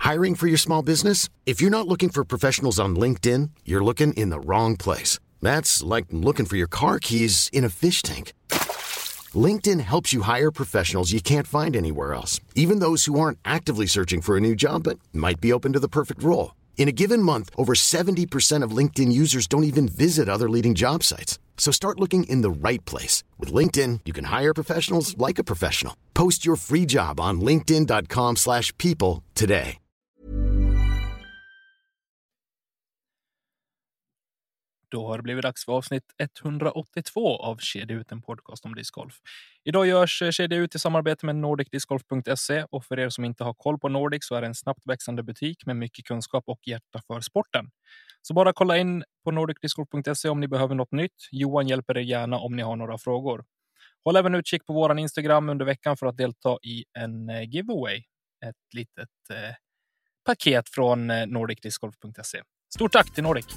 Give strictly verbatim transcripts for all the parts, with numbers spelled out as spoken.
Hiring for your small business? If you're not looking for professionals on LinkedIn, you're looking in the wrong place. That's like looking for your car keys in a fish tank. LinkedIn helps you hire professionals you can't find anywhere else, even those who aren't actively searching for a new job but might be open to the perfect role. In a given month, over seventy percent of LinkedIn users don't even visit other leading job sites. So start looking in the right place. With LinkedIn, you can hire professionals like a professional. Post your free job on linkedin dot com slash people today. Då har det blivit dags för avsnitt etthundraåttiotvå av Kedja ut, en podcast om discgolf. Idag görs Kedja ut i samarbete med nordic disc golf punkt se, och för er som inte har koll på Nordic så är det en snabbt växande butik med mycket kunskap och hjärta för sporten. Så bara kolla in på nordic disc golf punkt se om ni behöver något nytt. Johan hjälper er gärna om ni har några frågor. Håll även utkik på våran Instagram under veckan för att delta i en giveaway. Ett litet eh, paket från nordic disc golf punkt se. Stort tack till Nordic!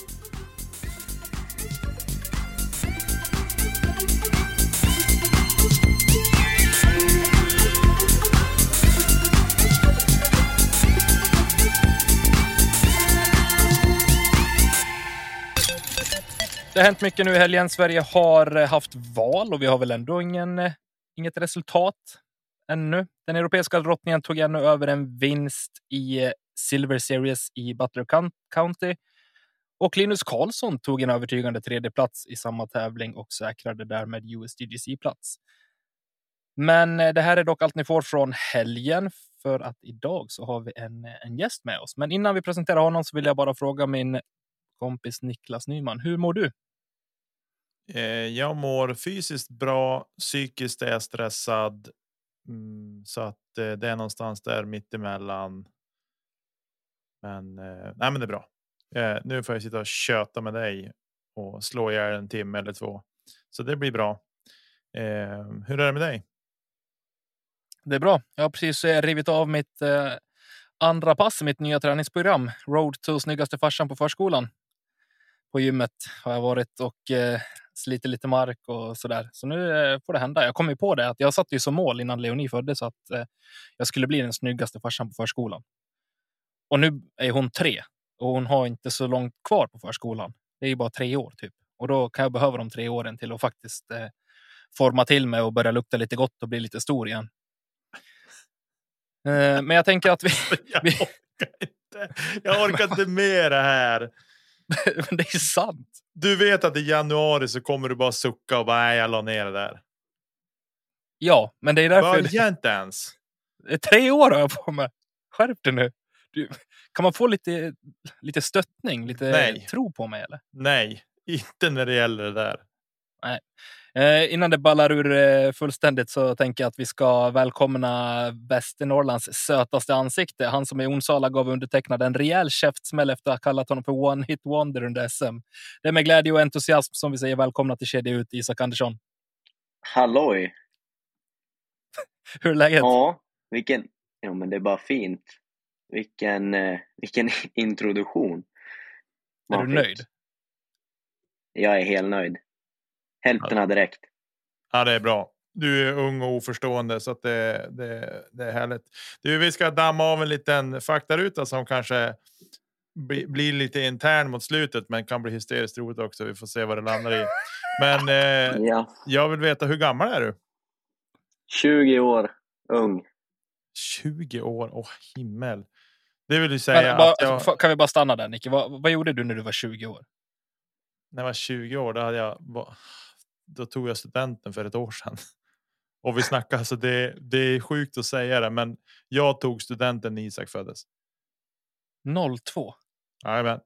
Det har hänt mycket nu i helgen. Sverige har haft val och vi har väl ändå ingen, inget resultat ännu. Den europeiska drottningen tog ännu över en vinst i Silver Series i Butler County. Och Linus Karlsson tog en övertygande tredje plats i samma tävling och säkrade därmed U S D G C-plats. Men det här är dock allt ni får från helgen, för att idag så har vi en, en gäst med oss. Men innan vi presenterar honom så vill jag bara fråga min kompis Niklas Nyman. Hur mår du? Jag mår fysiskt bra, psykiskt är jag stressad, så att det är någonstans där mittemellan. Men, nej men det är bra. Nu får jag sitta och köta med dig och slå ihjäl en timme eller två. Så det blir bra. Hur är det med dig? Det är bra. Jag har precis rivit av mitt andra pass i mitt nya träningsprogram. Road to snyggaste farsan på förskolan. På gymmet har jag varit och eh, sliter lite mark och sådär. Så nu eh, får det hända. Jag kom ju på det att jag satt ju som mål innan Leonie föddes så att eh, jag skulle bli den snyggaste farsan på förskolan. Och nu är hon tre och hon har inte så långt kvar på förskolan. Det är ju bara tre år typ. Och då kan jag behöva de tre åren till att faktiskt eh, forma till mig och börja lukta lite gott och bli lite stor igen. Eh, men jag tänker att vi... jag orkar inte. Jag orkar inte med det här. Det är sant. Du vet att i januari så kommer du bara sucka och bara nej, jag la ner det där. Ja, men det är därför... Börja inte ens. Tre år har jag på mig. Skärp dig nu. Du, kan man få lite, lite stöttning, lite nej. Tro på mig eller? Nej, inte när det gäller det där. Nej. Eh, innan det ballar ur eh, fullständigt så tänker jag att vi ska välkomna Västernorrlands sötaste ansikte. Han som i Onsala gav undertecknad en rejäl käftsmäll efter att ha kallat honom för One Hit Wonder under S M. Det är med glädje och entusiasm som vi säger välkomna till Kedja ut, Isak Andersson. Halloj! Hur är läget? Ja, vilken... Ja, men det är bara fint. Vilken, eh, vilken introduktion. Är du nöjd? Jag är helt nöjd. Hälften direkt. Ja, det är bra. Du är ung och oförstående så att det, det, det är härligt. Du, vi ska damma av en liten faktaruta som kanske bli, blir lite intern mot slutet men kan bli hysteriskt roligt också. Vi får se vad det landar i. Men eh, ja. Jag vill veta, hur gammal är du? tjugo år, ung. tjugo år, åh himmel. Det vill du säga men, bara, att jag... Kan vi bara stanna där, Nicke? Vad, vad gjorde du när du var tjugo år? När jag var tjugo år, då hade jag... Då tog jag studenten för ett år sedan. Och vi snackar, alltså det, det är sjukt att säga det, men jag tog studenten när Isak föddes. noll två. Jajamän.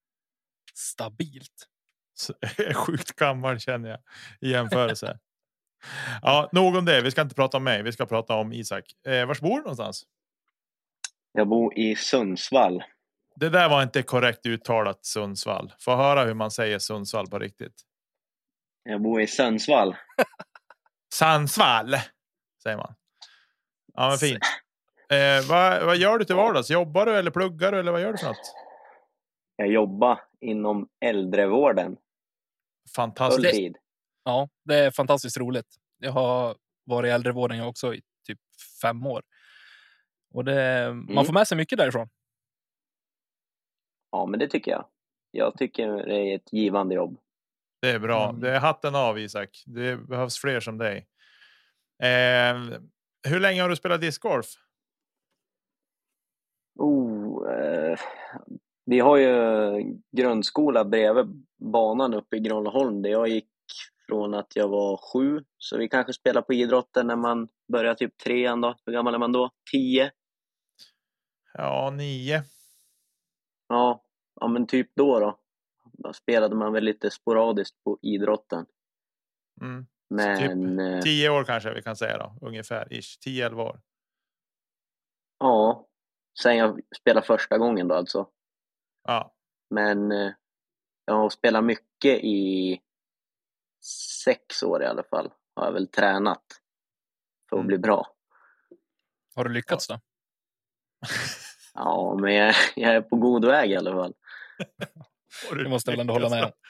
Stabilt. Så, sjukt gammal känner jag i jämförelse. Ja, nog om det. Vi ska inte prata om mig. Vi ska prata om Isak. Eh, var bor du någonstans? Jag bor i Sundsvall. Det där var inte korrekt uttalat, Sundsvall. Få höra hur man säger Sundsvall på riktigt. Jag bor i Sundsvall. Sundsvall, säger man. Ja, men fint. Eh, vad, vad gör du till vardags? Jobbar du eller pluggar du eller vad gör du för något? Jag jobbar inom äldrevården. Fantastiskt. Fulltid. Ja, det är fantastiskt roligt. Jag har varit i äldrevården jag också i typ fem år. Och det, man får med sig mycket därifrån. Ja, men det tycker jag. Jag tycker det är ett givande jobb. Det är bra. Mm. Det är hatten av, Isak. Det behövs fler som dig. Eh, hur länge har du spelat discgolf? Oh, eh, vi har ju grundskola bredvid banan uppe i Granlaholm där jag gick från att jag var sju. Så vi kanske spelar på idrotten när man börjar typ trean då. Hur gammal är man då? Tio? Ja, nio. Ja, ja men typ då då. Då spelade man väl lite sporadiskt på idrotten. Mm. Men... Typ tio år kanske vi kan säga då. Ungefär. Ish. Tio, elva år. Ja, sen jag spelade första gången då alltså. Ja. Men eh, jag har spelat mycket i sex år i alla fall. Har jag väl tränat för att Mm. bli bra. Har du lyckats då? Ja, men jag, jag är på god väg i alla fall. Du måste väl ändå hålla med om.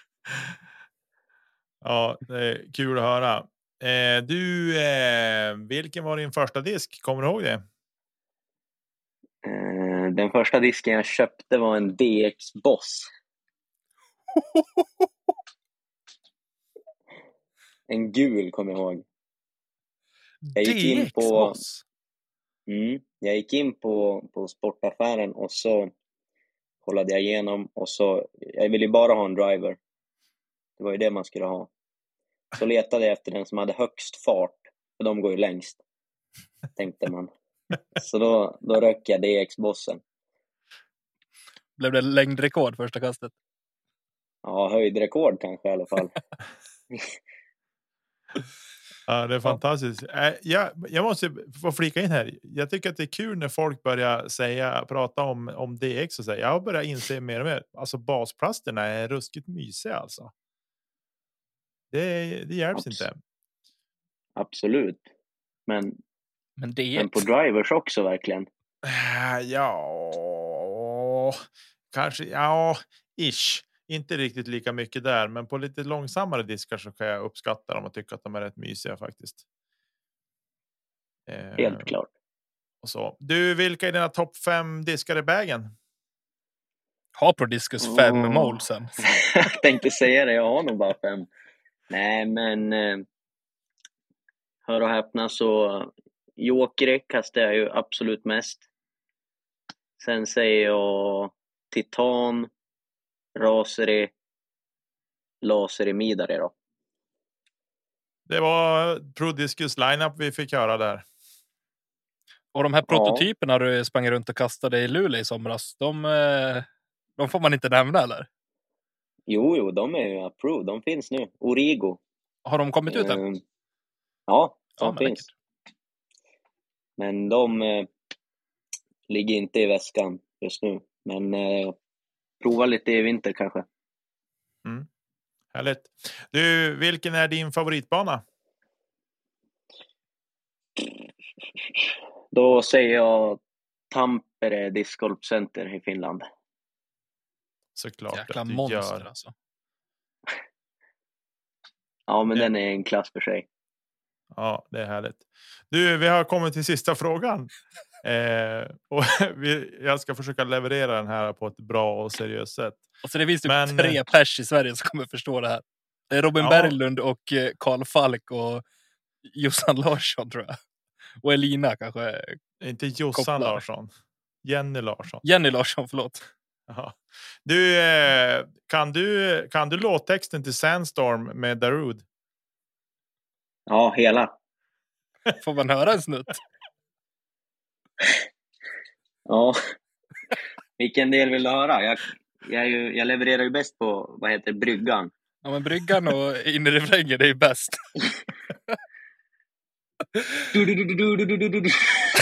Ja, det är kul att höra. Eh, du, eh, vilken var din första disk? Kommer du ihåg det? Eh, den första disken jag köpte var en D X Boss. En gul kommer jag ihåg. Jag gick in på mm, jag gick in på, på sportaffären och så kollade jag igenom och så jag ville bara ha en driver. Det var ju det man skulle ha. Så letade jag efter den som hade högst fart, för de går ju längst, tänkte man. Så då, då rök jag D X-bossen. Blev det längdrekord första kastet? Ja, höjdrekord kanske i alla fall. Ja, det är fantastiskt. Ja. Jag, jag måste få flika in här. Jag tycker att det är kul när folk börjar säga, prata om, om D X och säga. Jag har börjat inse mer och mer. Alltså basplasterna är ruskigt mysiga alltså. Det, det hjälps Abs- inte. Absolut. Men, Men D X? men på drivers också verkligen. Ja, kanske. Ja, ish. Inte riktigt lika mycket där, men på lite långsammare diskar så kan jag uppskatta dem och tycka att de är rätt mysiga faktiskt. Helt Eh, klart. och så. Du, vilka är dina topp fem diskar i bagen? Har Prodiscus fem Oh. molesen? Jag tänkte säga det, jag har nog bara fem. Nej, men eh, hör och häpna så Jokeri kastar jag ju absolut mest. Sen säger jag Titan, Raseri, Laseri, Midari då. Det var Prodiscus lineup vi fick höra där. Och de här prototyperna du sprang runt och kastade i Luleå i somras, de, de får man inte nämna eller? Jo, jo, de är ju approved. De finns nu. Origo. Har de kommit ut än? Um, ja, de Ja, men finns. Läckert. Men de eh, ligger inte i väskan just nu. Men eh, prova lite i vinter kanske. Mm. Härligt. Du, vilken är din favoritbana? Då säger jag Tampere Disc Golf Center i Finland. Såklart. Jäkla att du monster gör. alltså. Ja, men Ja. den är en klass för sig. Ja, det är härligt. Du, vi har kommit till sista frågan. Eh, och vi, jag ska försöka leverera den här på ett bra och seriöst sätt. Alltså det finns typ Men, tre pers i Sverige som kommer förstå det här. Det är Robin Ja. Berglund och eh, Karl Falk och Jossan Larsson tror jag. Och Elina kanske. Inte Jossan kopplar. Larsson. Jenny Larsson. Jenny Larsson, förlåt. Jaha. Du, eh, kan du kan du låttexten till Sandstorm med Darude? Ja, hela. Får man höra en snutt? Ja. Vilken del vill du höra? Jag, jag, är ju, jag levererar ju bäst på, vad heter bryggan. Ja, men bryggan och in i refrängen, det är ju bäst. Du, du, du, du, du, du, du, du.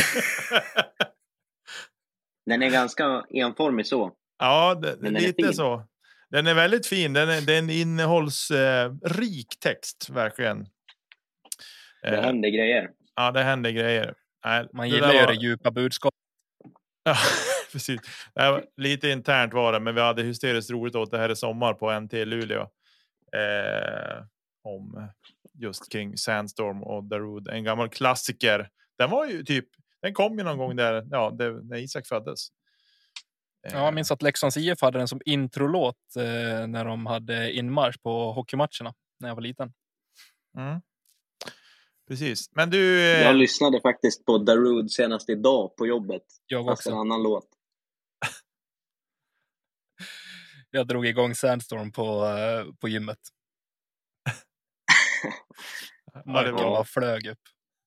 Den är ganska enformig så. Ja, det, Men den är lite fin. så. Den är väldigt fin. Den är, den innehållsrik text, verkligen. Det Eh, händer grejer. ja, det händer grejer. Nej, Man det gillar där ju var- det djupa budskap. Ja, precis. Det här var lite internt var det, men vi hade hysteriskt roligt åt det här i sommar på N T Luleå. Eh, om just kring Sandstorm och Darude, en gammal klassiker. Den var ju typ, den kom ju någon gång där, ja, det, när Isak föddes. Ja, jag minns att Leksands I F hade den som introlåt eh, när de hade inmarsch på hockeymatcherna när jag var liten. Mm. Precis. Men du... Eh... Jag lyssnade faktiskt på Darude senast idag på jobbet. Jag fast också. En annan låt. Jag drog igång Sandstorm på, uh, på gymmet. Marken ja, bara flög upp.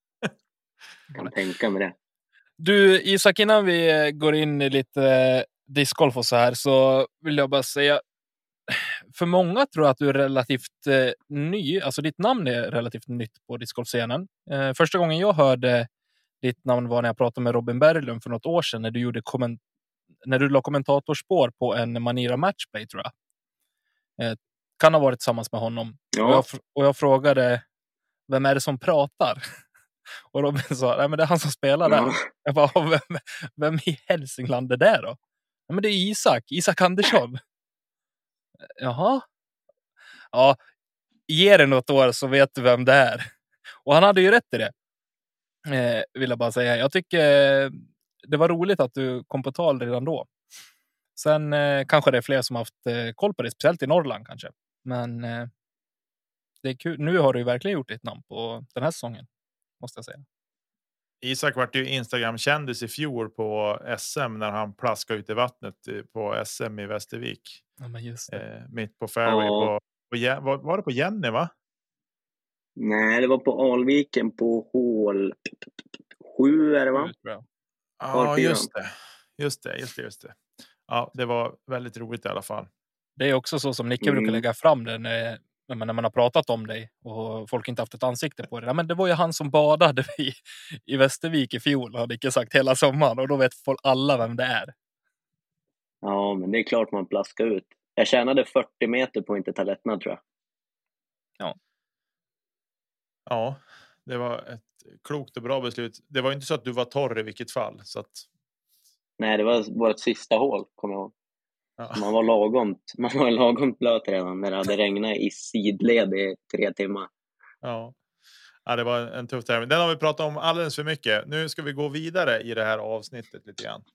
Jag kan tänka mig det. Du Isak, innan vi går in i lite discgolf och så här så vill jag bara säga, för många tror jag att du är relativt eh, ny, alltså ditt namn är relativt nytt på discgolfscenen. Eh, första gången jag hörde ditt namn var när jag pratade med Robin Berglund för något år sedan när du gjorde komment- när du la kommentatorspår på en Manira Matchplay, tror jag. Eh, kan ha varit tillsammans med honom. Ja. Och, jag, och jag frågade, vem är det som pratar? Och Robin sa, nej men det är han som spelar där. Ja. Jag bara, vem, vem i Hälsingland är det då? Nej men det är Isak, Isak Andersson. Jaha. Ja, ge det något år så vet du vem det är. Och han hade ju rätt i det. Eh, vill jag bara säga. Jag tycker det var roligt att du kom på tal redan då. Sen eh, kanske det är fler som haft eh, koll på det, speciellt i Norrland kanske. Men eh, det är kul. Nu har du ju verkligen gjort ditt namn på den här säsongen, måste jag säga. Isak var ju Instagram-kändis i fjol på S M när han plaskade ut i vattnet på S M i Västervik. Ja, men just det. Eh, mitt på fairway. Ja. På, på, var, var det på Jenny, va? Nej, det var på Alviken på hål sju, är det va? Ja, ah, just det. Just det, just det, just det. Ja, det var väldigt roligt i alla fall. Det är också så som Nicke Mm. brukar lägga fram det när, när man har pratat om dig och folk inte haft ett ansikte på det. Ja, men det var ju han som badade i, i Västervik i fjol, har Nicke sagt hela sommaren. Och då vet folk alla vem det är. Ja, men det är klart man plaskar ut. Jag tjänade fyrtio meter på inte ta lättnad, tror jag. Ja. Ja, det var ett klokt och bra beslut. Det var inte så att du var torr i vilket fall. Så att... Nej, det var vårt sista hål, kommer jag ihåg. Ja. Man var lagomt, man var lagomt blöt redan när det hade regnat i sidled i tre timmar. Ja. Ja, det var en tuff tävling. Den har vi pratat om alldeles för mycket. Nu ska vi gå vidare i det här avsnittet lite grann.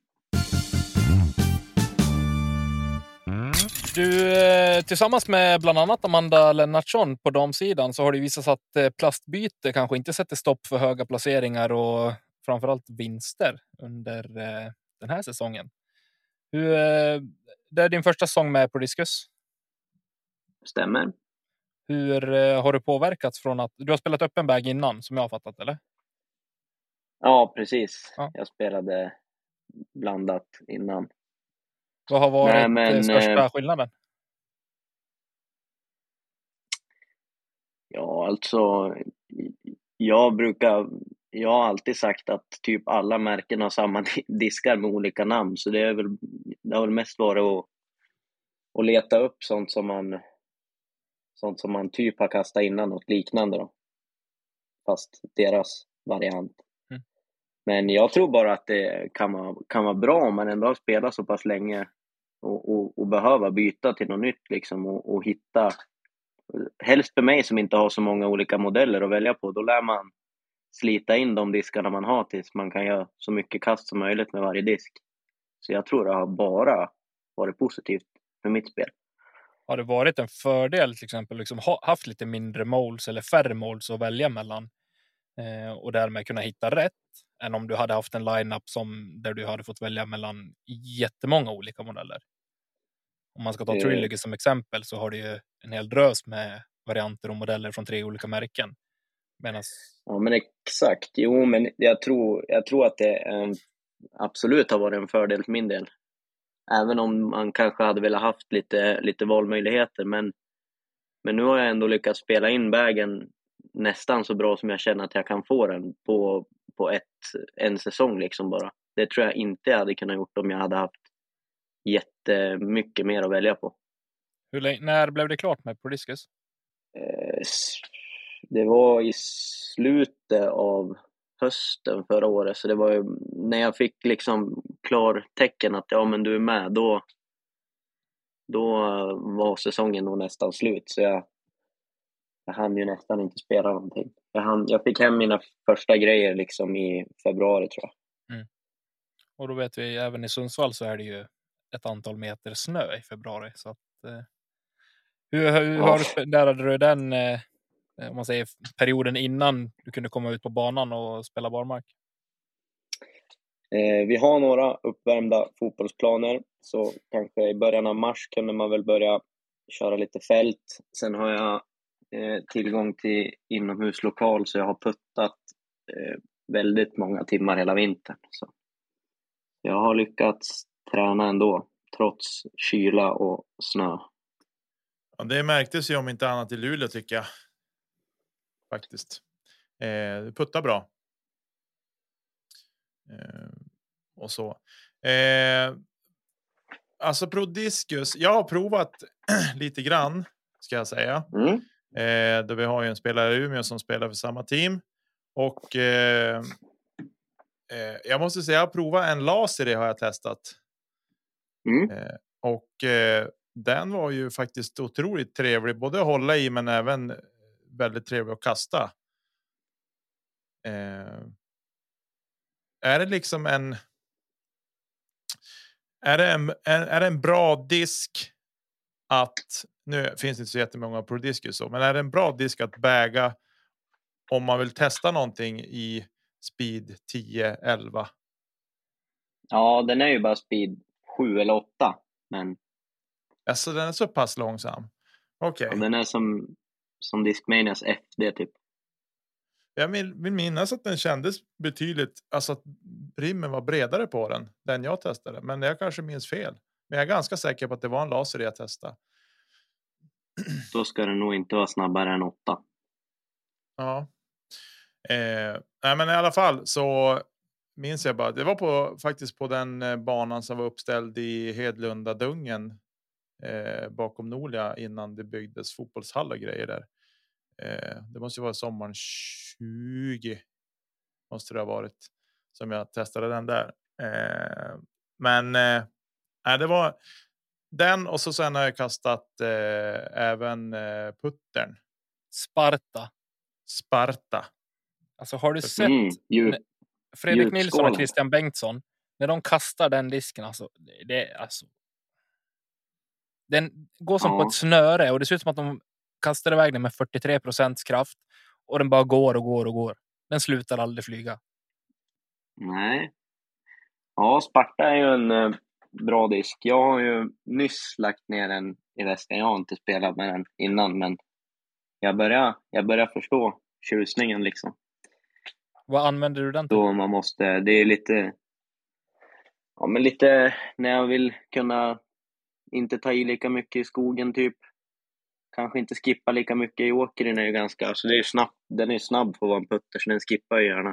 Du, tillsammans med bland annat Amanda Lennartsson på damsidan så har det visat sig att plastbyte kanske inte sätter stopp för höga placeringar och framförallt vinster under den här säsongen. Hur, det är din första säsong med på Discus. Stämmer. Hur har du påverkats från att du har spelat öppen bag innan, som jag har fattat, eller? Ja, precis. Ja. Jag spelade blandat innan. Vad har varit Nej, men, största eh, skillnaden? Ja, alltså jag brukar jag har alltid sagt att typ alla märken har samma diskar med olika namn, så det är väl det har väl mest varit att, att leta upp sånt som man sånt som man typ har kastat innan, något liknande då. Fast deras variant. Mm. Men jag tror bara att det kan vara, kan vara bra om man ändå har spelat så pass länge och, och, och behöva byta till något nytt liksom och, och hitta, helst för mig som inte har så många olika modeller att välja på, då lär man slita in de diskarna man har tills man kan göra så mycket kast som möjligt med varje disk. Så jag tror det har bara varit positivt för mitt spel. Har det varit en fördel till exempel liksom ha, haft lite mindre molds eller färre molds att välja mellan eh, och därmed kunna hitta rätt än om du hade haft en lineup som där du hade fått välja mellan jättemånga olika modeller? Om man ska ta Trilogy som exempel så har du ju en hel drös med varianter och modeller från tre olika märken. Medans... Ja, men exakt. Jo, men jag tror, jag tror att det eh, absolut har varit en fördel för min del. Även om man kanske hade velat haft lite, lite valmöjligheter. Men, men nu har jag ändå lyckats spela in vägen nästan så bra som jag känner att jag kan få den på, på ett, en säsong liksom bara. Det tror jag inte jag hade kunnat gjort om jag hade haft jättemycket mer att välja på. Hur länge, när blev det klart med Pro Discus? Eh, det var i slutet av hösten förra året, så det var ju när jag fick liksom klar tecken att ja men du är med, då då var säsongen nog nästan slut, så jag jag hann ju nästan inte spela någonting. Jag hann, jag fick hem mina första grejer liksom i februari tror jag. Mm. Och då vet vi, även i Sundsvall så är det ju ett antal meter snö i februari. Så att, eh, hur hur Ja. har du spenderade du den eh, om man säger perioden innan du kunde komma ut på banan och spela barmark? Eh, vi har några uppvärmda fotbollsplaner, så kanske i början av mars kunde man väl börja köra lite fält. Sen har jag eh, tillgång till inomhuslokal, så jag har puttat eh, väldigt många timmar hela vintern. Så jag har lyckats träna ändå, trots kyla och snö. Ja, det märktes ju om inte annat i Luleå tycker jag. Faktiskt. Eh, putta bra. Eh, och så. Eh, alltså Prodiscus. Jag har provat lite grann. Ska jag säga. Mm. Eh, då vi har ju en spelare i Umeå som spelar för samma team. Och eh, eh, jag måste säga. Jag har provat en laser. Det har jag testat. Mm. Eh, och eh, den var ju faktiskt otroligt trevlig. Både att hålla i men även väldigt trevlig att kasta. Eh, är det liksom en är det en, är, är det en bra disk att nu finns det inte så jättemånga Prodiscus så, men är det en bra disk att väga om man vill testa någonting i speed tio elva? Ja, den är ju bara speed sju eller åtta, men alltså den är så pass långsam. Okej. Okay. Ja, den är som som Discmanias F D typ. Jag vill, vill minnas att den kändes betydligt, alltså att rimmen var bredare på den, den jag testade. Men jag kanske minns fel. Men jag är ganska säker på att det var en laser jag testade. Då ska den nog inte vara snabbare än åtta. Ja. Eh, nej men i alla fall så minns jag bara, det var på, faktiskt på den eh, banan som var uppställd i Hedlunda Dungen eh, bakom Nolia innan det byggdes fotbollshall och grejer där. Eh, det måste ju vara sommaren tjugo måste det ha varit som jag testade den där. Eh, men eh, det var den och så sen har jag kastat eh, även eh, puttern. Sparta. Sparta. Alltså har du sett Mm, djup, Fredrik Nilsson och Christian Bengtsson när de kastar den disken, alltså det är alltså den går som ja. på ett snöre och det ser ut som att de kastar iväg den med fyrtiotre procent kraft och den bara går och går och går. Den slutar aldrig flyga. Nej. Ja, Sparta är ju en eh, bra disk. Jag har ju nyss lagt ner den i väskan. Jag har inte spelat med den innan, men jag börjar, jag börjar förstå tjusningen liksom. Vad använder du den till? Då man måste, det är lite, ja men lite när jag vill kunna inte ta i lika mycket i skogen typ. Kanske inte skippa lika mycket i åkern är ju ganska, alltså det är ju snabb, den är snabb på att vara en putter så den skippar ju gärna.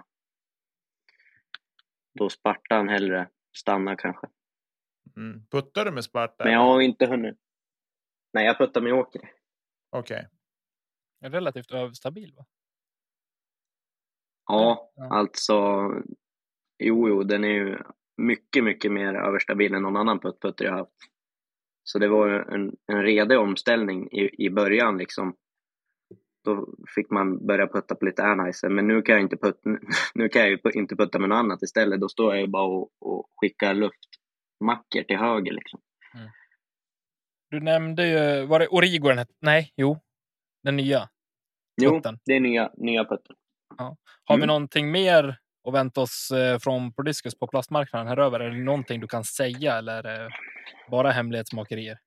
Då Spartan hellre stanna kanske. Mm. Puttar du med Sparta? Men jag har inte hunnit. Nej, jag puttar med åker. Okej. Okay. Är relativt överstabil va? Ja, ja, alltså jo, jo, den är ju mycket, mycket mer överstabil än någon annan putt-putter jag har haft. Så det var en, en redig omställning i, i början liksom. Då fick man börja putta på lite airnicer. Men nu kan jag inte putta, nu kan jag ju inte putta med något annat istället. Då står jag ju bara och, och skickar luftmackor till höger liksom. Mm. Du nämnde ju, var det Origo den hette? Nej, jo. Den nya. Putten. Jo, det är nya, nya putten. Ja. Har mm. vi någonting mer att vänta oss från Prodiscus på plastmarknaden här över? Är det någonting du kan säga eller bara hemlighetsmakerier?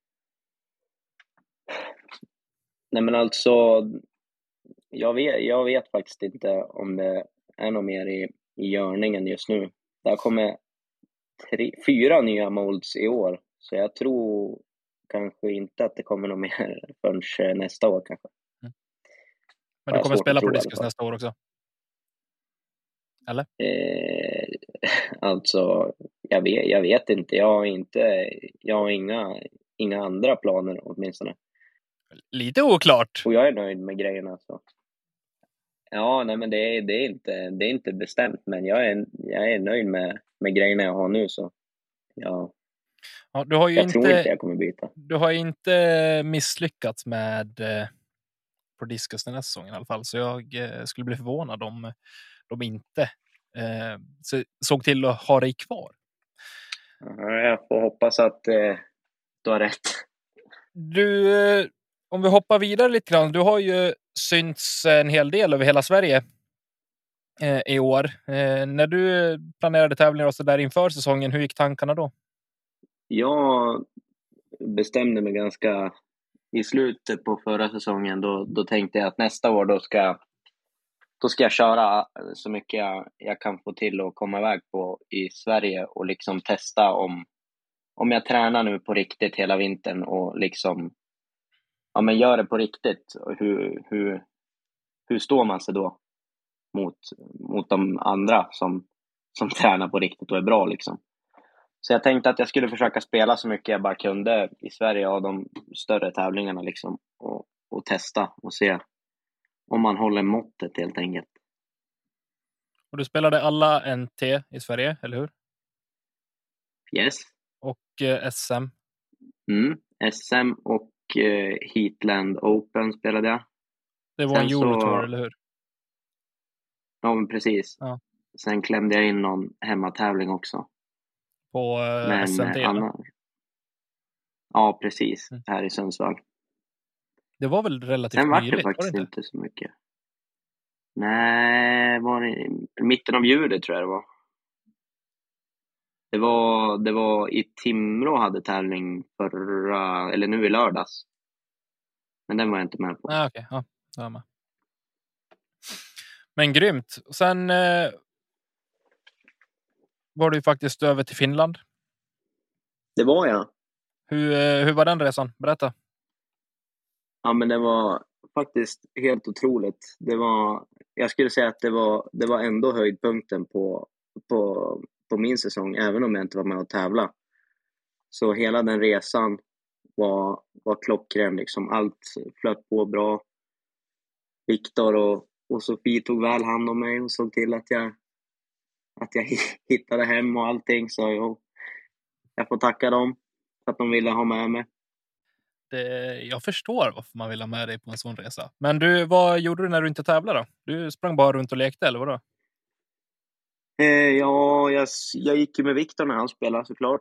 Nej men alltså jag vet, jag vet faktiskt inte om det är något mer i, i görningen just nu. Det kommer tre, fyra nya molds i år. Så jag tror kanske inte att det kommer något mer förrän nästa år kanske. Mm. Men du kommer spela Prodiscus nästa år också? Eller? Eh, alltså, jag vet, jag vet inte. Jag har inte, jag har inga, inga andra planer åtminstone. Lite oklart. Och jag är nöjd med grejerna så. Ja, nej men det är, det är inte det är inte bestämt, men jag är jag är nöjd med med grejerna jag har nu så. Ja. Ja, du har ju jag inte, tror inte jag kommer byta. Du har inte misslyckats med eh, Prodiscus den här säsongen i alla fall, så jag eh, skulle bli förvånad om de inte eh, så, såg till att ha dig kvar. Ja, jag får hoppas att eh, du har rätt. Du, eh, om vi hoppar vidare lite grann. Du har ju synts en hel del över hela Sverige eh, i år. Eh, när du planerade tävlingar och så där inför säsongen, hur gick tankarna då? Jag bestämde mig ganska i slutet på förra säsongen. Då, då tänkte jag att nästa år då ska, då ska jag köra så mycket jag, jag kan få till och komma iväg på i Sverige och liksom testa om, om jag tränar nu på riktigt hela vintern och liksom ja, men gör det på riktigt. Hur, hur, hur står man sig då mot, mot de andra som, som tränar på riktigt och är bra liksom. Så jag tänkte att jag skulle försöka spela så mycket jag bara kunde i Sverige av de större tävlingarna liksom. Och, och testa och se om man håller måttet helt enkelt. Och du spelade alla N T i Sverige, eller hur? Yes. Och eh, S M? Mm, S M och eh, Heatland Open spelade jag. Det var Sen en Eurotour, så... eller hur? Ja, men precis. Ja. Sen klämde jag in någon hemmatävling också. På eh, Men, S M T? Anna... Ja, precis. Mm. Här i Sundsvall. Det var väl relativt Sen var nyligt, det faktiskt var det inte? inte så mycket. Nej, var det i mitten av juli tror jag det var. Det var, det var i Timrå hade tävling förra, eller nu i lördags. Men den var jag inte med på. Ah, okej, okay. Ja, det var med. Men grymt. Sen eh, var du ju faktiskt över till Finland. Det var jag. Hur, eh, hur var den resan? Berätta. Ja, men det var faktiskt helt otroligt. Det var, jag skulle säga att det var, det var ändå höjdpunkten på, på, på min säsong, även om jag inte var med och tävla. Så hela den resan var, var klockren. Liksom. Allt flöt på bra. Viktor och, och Sofie tog väl hand om mig och såg till att jag, att jag hittade hem och allting. Så jag, jag får tacka dem för att de ville ha med mig. Det, jag förstår varför man vill ha med dig på en sån resa. Men du, vad gjorde du när du inte tävlade då? Du sprang bara runt och lekte, eller vadå? Eh, ja, jag, jag gick ju med Viktor när han spelade såklart.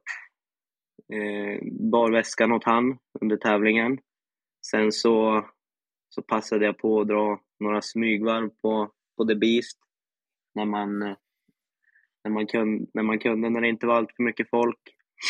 Eh, bar väskan åt han under tävlingen. Sen så, så passade jag på att dra några smygvarv på, på The Beast. När man, när, man kunde, när man kunde, när det inte var allt för mycket folk.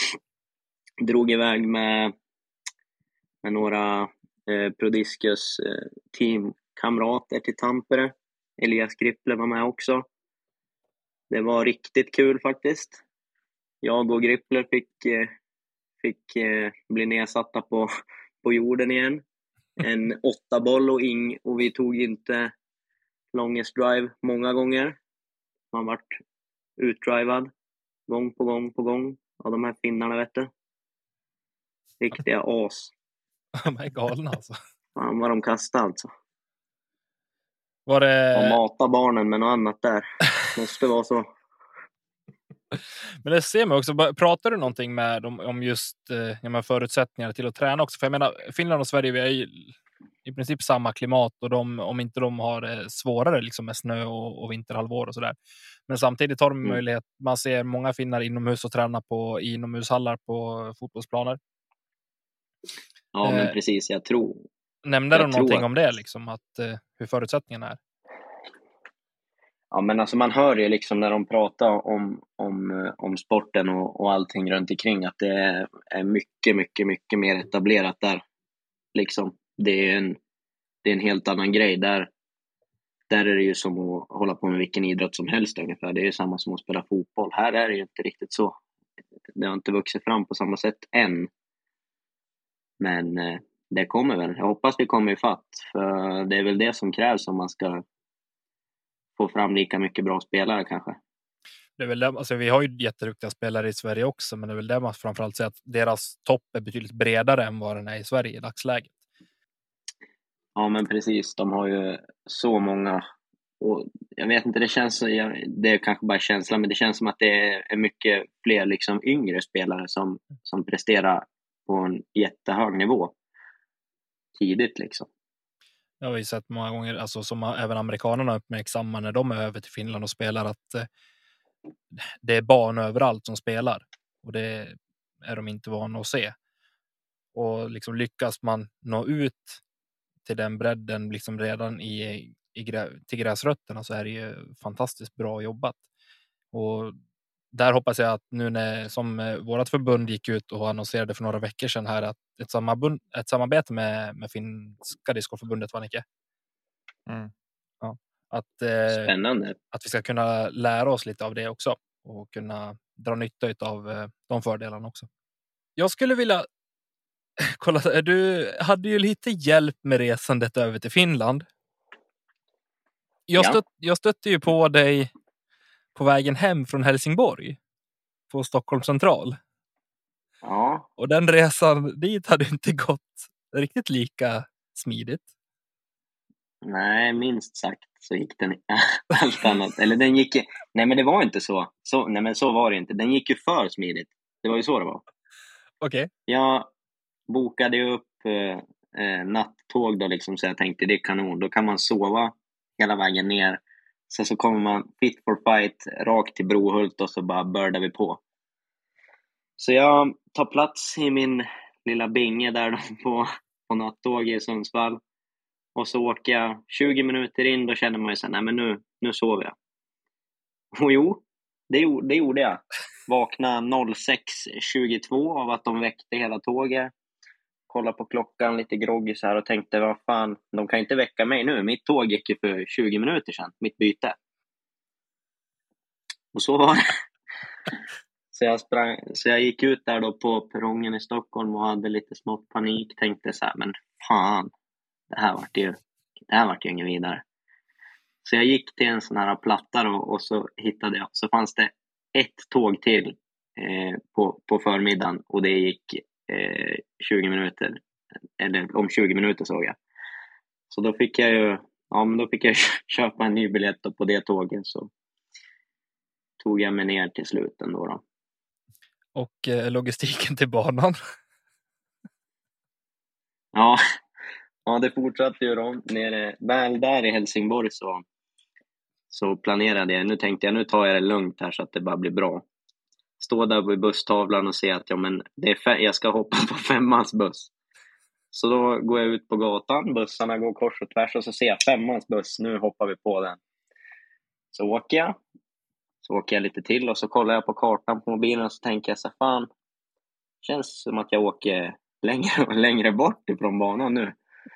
Drog iväg med, med några eh, Prodiscus eh, teamkamrater till Tampere. Elias Grippler var med också. Det var riktigt kul faktiskt. Jag och Grippler fick, eh, fick eh, bli nedsatta på, på jorden igen. En åtta boll och, ing, och vi tog inte longest drive många gånger. Man vart utdrivad gång på gång på gång av de här finnarna, vet du. Riktiga as. De är galna alltså. Fan vad de kastade alltså. Var det... Och mata barnen med något annat där. Måste vara så. Men det ser man också. Pratar du någonting med dem om just eh, förutsättningar till att träna också? För jag menar, Finland och Sverige, vi är ju i princip samma klimat. Och de, om inte de har det svårare liksom med snö och, och vinterhalvår och sådär. Men samtidigt har de mm. möjlighet. Man ser många finnar inomhus och träna på inomhushallar på fotbollsplaner. Ja, eh, men precis. Jag tror... Nämnde jag de någonting att... om det? Liksom, att, eh, hur förutsättningarna är? Ja, men alltså man hör ju liksom när de pratar om, om, om sporten och, och allting runt omkring att det är, är mycket, mycket, mycket mer etablerat där. Liksom. Det är en, det är en helt annan grej. Där, där är det ju som att hålla på med vilken idrott som helst ungefär. Det är ju samma som att spela fotboll. Här är det ju inte riktigt så. Det har inte vuxit fram på samma sätt än. Men eh, det kommer väl. Jag hoppas vi kommer i fatt. För det är väl det som krävs om man ska få fram lika mycket bra spelare kanske. Det är väl det, alltså vi har ju jätteduktiga spelare i Sverige också, men det är väl det man framförallt säger att deras topp är betydligt bredare än vad den är i Sverige i dagsläget. Ja, men precis. De har ju så många, och jag vet inte, det känns, det är kanske bara känsla, men det känns som att det är mycket fler liksom yngre spelare som, som presterar på en jättehög nivå tidigt liksom. Jag har ju sett många gånger, alltså som även amerikanerna uppmärksammar när de är över till Finland och spelar, att eh, det är barn överallt som spelar. Och det är de inte vana att se. Och liksom lyckas man nå ut till den bredden liksom redan i, i, till gräsrötterna, så är det ju fantastiskt bra jobbat. Och där hoppas jag att nu när som vårt förbund gick ut och annonserade för några veckor sedan här att ett, samarbund, ett samarbete med, med finska discgolfförbundet, var det inte? Mm. Ja, att, eh, Spännande. Att vi ska kunna lära oss lite av det också och kunna dra nytta av eh, de fördelarna också. Jag skulle vilja kolla, du hade ju lite hjälp med resandet över till Finland. Jag, Ja. stött, jag stötte ju på dig på vägen hem från Helsingborg på Stockholm central. Ja. Och den resan dit hade inte gått riktigt lika smidigt. Nej, minst sagt så gick den allt annat. Eller den gick... Nej, men det var inte så. så. Nej, men så var det inte. Den gick ju för smidigt. Det var ju så det var. Okej. Okay. Jag bokade ju upp eh, nattåg då liksom, så jag tänkte det är kanon. Då kan man sova hela vägen ner. Sen så kommer man fit for fight rakt till Brohult och så bara bördar vi på. Så jag tar plats i min lilla binge där då på, på nattåg i Sundsvall. Och så åker jag tjugo minuter in, då känner man ju så här, nej men nu, nu sover jag. Och jo, det, det gjorde jag. Vakna sex tjugotvå av att de väckte hela tåget. Kolla på klockan lite groggig så här och tänkte, vad fan, de kan inte väcka mig nu. Mitt tåg gick ju för tjugo minuter sedan, mitt byte. Och så var det. Så jag, sprang, så jag gick ut där då på perrongen i Stockholm och hade lite smått panik. Tänkte så här, men fan, det här vart ju, det här vart ju ingen vidare. Så jag gick till en sån här platta då, och så hittade jag, så fanns det ett tåg till eh, på, på förmiddagen och det gick eh, tjugo minuter, eller om tjugo minuter såg jag. Så då fick jag ju, ja men då fick jag köpa en ny biljett på det tåget, så tog jag mig ner till sluten då. då. Och eh, logistiken till banan? Ja, ja, det fortsatte ju då. Nere, väl där i Helsingborg så, så planerade jag. Nu tänkte jag, nu tar jag det lugnt här så att det bara blir bra. Stå där vid busstavlan och se att ja, men det är fe- jag ska hoppa på femmans buss. Så då går jag ut på gatan, bussarna går kors och tvärs och så ser jag femmans buss. Nu hoppar vi på den. Så åker jag. Så åker jag lite till och så kollar jag på kartan på mobilen och så tänker jag så fan, känns som att jag åker längre och längre bort ifrån banan nu.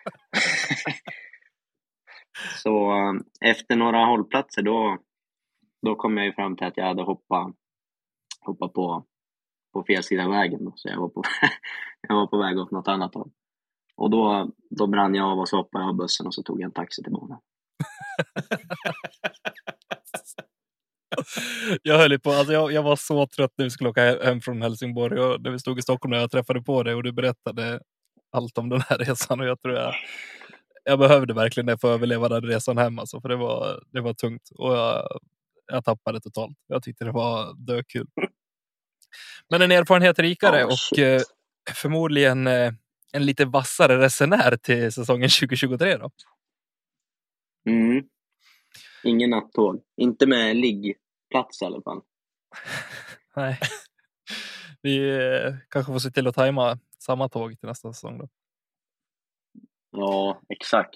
Så efter några hållplatser då, då kom jag ju fram till att jag hade hoppat, hoppat på, på fel sida vägen. Då. Så jag var, på, jag var på väg åt något annat håll. Och då, då brann jag av och så hoppade jag av bussen och så tog jag en taxi till banan. Jag höll på, alltså jag, jag var så trött när vi skulle åka hem från Helsingborg och när vi stod i Stockholm och jag träffade på dig och du berättade allt om den här resan och jag tror jag jag behövde verkligen det för att överleva den resan hem alltså, för det var, det var tungt och jag, jag tappade totalt. Jag tyckte det var dökul. Men en erfarenhet rikare oh, och eh, förmodligen eh, en lite vassare resenär till säsongen tjugo tjugotre då. Mm. Ingen nattåg. Inte med liggplats i alla fall. Nej. Vi eh, kanske får se till att tajma samma tåg till nästa säsong då. Ja, exakt.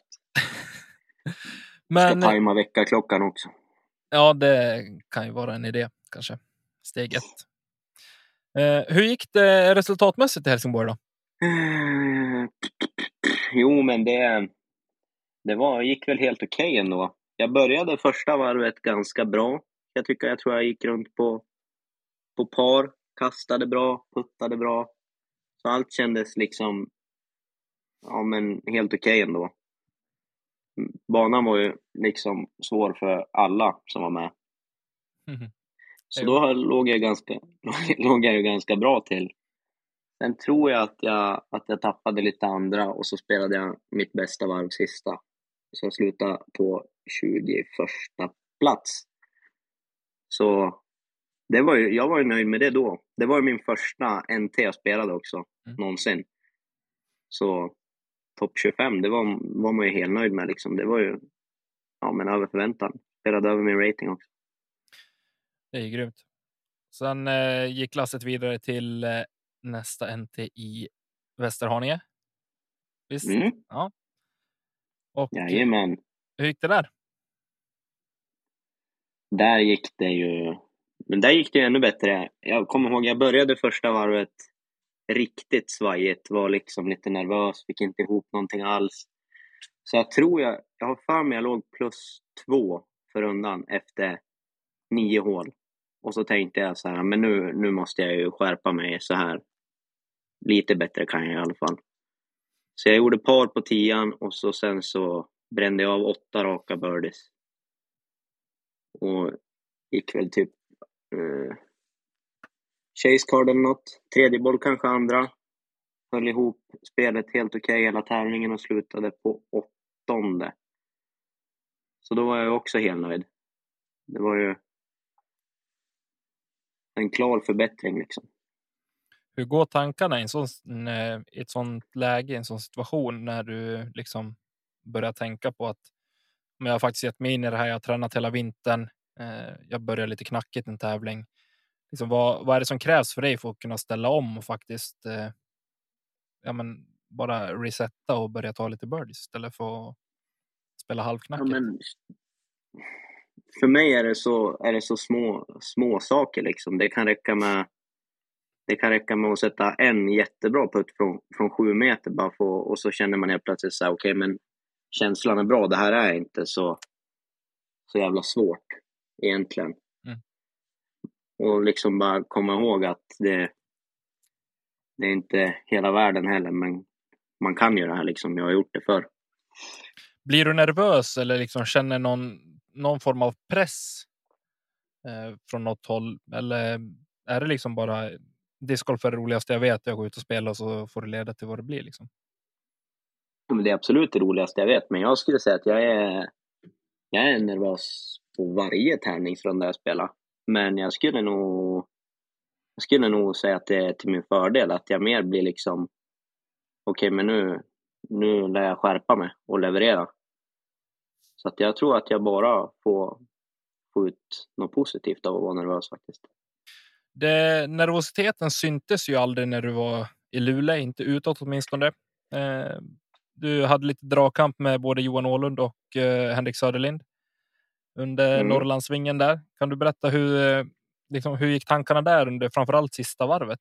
Men ska tajma veckaklockan också. Ja, det kan ju vara en idé kanske. Steg ett. Eh, hur gick det resultatmässigt i Helsingborg då? Mm. Jo, men det, det var, gick väl helt okej okay ändå. Jag började första varvet ganska bra. Jag tycker jag tror jag gick runt på, på par. Kastade bra, puttade bra. Så allt kändes liksom ja, men helt okej okay ändå. Banan var ju liksom svår för alla som var med. Mm. Så då låg jag ganska låg jag ju ganska bra till. Sen tror jag att jag att jag tappade lite andra och så spelade jag mitt bästa varv sista. Så jag slutade på tjugoförsta plats. Så det var ju, jag var ju nöjd med det då. Det var ju min första N T jag spelade också mm. någonsin. Så topp tjugofem, det var, var man ju helt nöjd med liksom. Det var ju ja, men över förväntan. Spelade över min rating också. Det är grymt. Sen eh, gick klasset vidare till eh, nästa N T i Västerhaninge. Visst? Mm. Ja. Och Jajamän. hur gick det där? Där gick det ju... Men där gick det ju ännu bättre. Jag kommer ihåg, jag började första varvet riktigt svajigt. Var liksom lite nervös, fick inte ihop någonting alls. Så jag tror jag... Jag har för mig jag låg plus två för rundan efter nio hål. Och så tänkte jag så här, men nu, nu måste jag ju skärpa mig så här. Lite bättre kan jag i alla fall. Så jag gjorde par på tian och så sen så brände jag av åtta raka birdies. Och gick väl typ eh, chase card eller något. Tredje boll kanske andra. Höll ihop spelet helt okej okay, hela tävlingen och slutade på åttonde. Så då var jag också helt nöjd. Det var ju en klar förbättring liksom. Hur går tankarna i, en sån, i ett sånt läge, i en sån situation när du liksom börjar tänka på att men jag har faktiskt gett mig in i det här, jag har tränat hela vintern, eh, jag börjar lite knackigt en tävling. Liksom, vad, vad är det som krävs för dig för att kunna ställa om och faktiskt eh, ja, men bara resetta och börja ta lite birdies istället för att spela halvknackigt? Ja, men för mig är det så, är det så små, små saker liksom. Det kan räcka med Det kan räcka med att sätta en jättebra putt från, från sju meter bara för, och så känner man helt plötsligt så här, okej, okay, men känslan är bra. Det här är inte så, så jävla svårt egentligen. Mm. Och liksom bara komma ihåg att det, det är inte hela världen heller, men man kan göra det här liksom. Jag har gjort det förr. Blir du nervös eller liksom känner någon, någon form av press eh, från något håll? Eller är det liksom bara discgolf är det roligaste jag vet, jag går ut och spelar och så får det leda till vad det blir liksom? Men det är absolut det roligaste jag vet, men jag skulle säga att jag är jag är nervös på varje tävlingsrunda jag spelar. Men jag skulle nog jag skulle nog säga att det är till min fördel, att jag mer blir liksom okej, okay, men nu nu lär jag skärpa mig och leverera. Så att jag tror att jag bara får få ut något positivt av att vara nervös faktiskt. Det, nervositeten syntes ju aldrig när du var i Luleå, inte utåt åtminstone. Eh, du hade lite dragkamp med både Johan Åhlund och eh, Henrik Söderlind under mm. Norrlandsvingen där. Kan du berätta hur, liksom, hur gick tankarna där under framförallt sista varvet?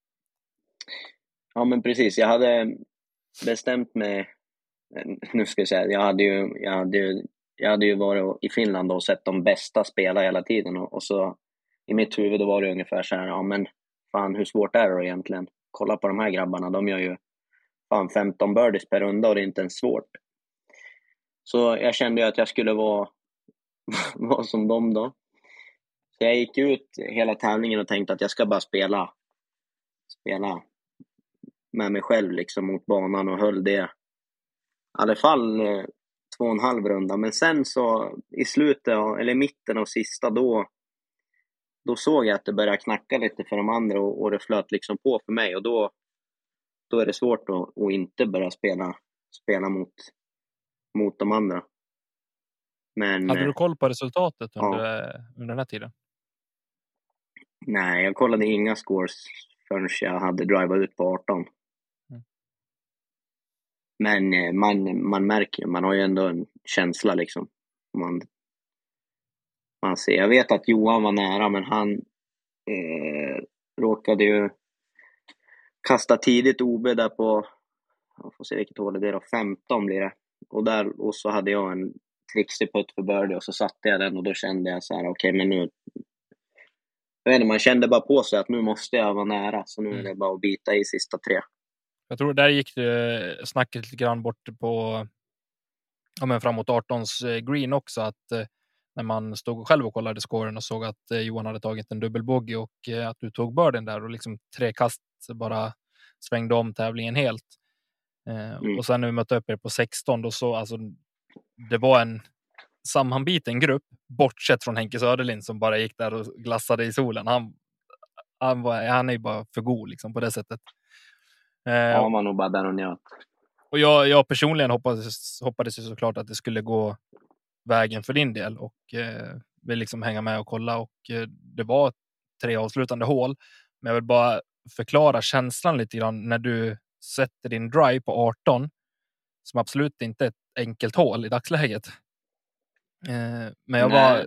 Ja, men precis. Jag hade bestämt mig, nu ska jag säga, jag hade ju, jag hade ju, jag hade ju varit i Finland och sett de bästa spela hela tiden och, och så i mitt huvud då var det ungefär så här, ja men fan hur svårt är det egentligen? Kolla på de här grabbarna, de gör ju fan femton birdies per runda och det är inte ens svårt. Så jag kände ju att jag skulle vara, vara som dem då. Så jag gick ut hela tävlingen och tänkte att jag ska bara spela, spela med mig själv liksom mot banan och höll det i alla fall eh, två och en halv runda. Men sen så i slutet, eller mitten av sista då Då såg jag att det började knacka lite för de andra och, och det flöt liksom på för mig. Och då, då är det svårt att, att inte börja spela, spela mot, mot de andra. Men, hade du koll på resultatet under, ja. under den här tiden? Nej, jag kollade inga scores förrän jag hade drivat ut på arton. Mm. Men man, man märker, man har ju ändå en känsla liksom. Man Man ser. Jag vet att Johan var nära, men han eh, råkade ju kasta tidigt O B där på, jag får se vilket hål det är då, femton blir det. Och, där, och så hade jag en trixig putt för birdie och så satte jag den och då kände jag så här, okej okay, men nu, jag vet inte, man kände bara på sig att nu måste jag vara nära, så nu är det bara att bita i sista tre. Jag tror där gick det snacket lite grann bort på, ja men framåt artons green också, att när man stod själv och kollade scoren och såg att eh, Johan hade tagit en dubbelbogey och eh, att du tog börden där och liksom tre kast bara svängde om tävlingen helt. Eh, mm. Och sen när vi mötte upp er på sexton då så alltså det var en sammanbiten grupp bortsett från Henke Söderlind som bara gick där och glassade i solen. Han han var han är ju bara för god liksom på det sättet. Eh, ja, man nog bara där och njöt. Och jag jag personligen hoppades hoppades ju såklart att det skulle gå vägen för din del och eh, vill liksom hänga med och kolla. Och det var tre avslutande hål. Men jag vill bara förklara känslan lite grann när du sätter din drive på arton. Som absolut inte är ett enkelt hål i dagsläget. Eh, men jag var...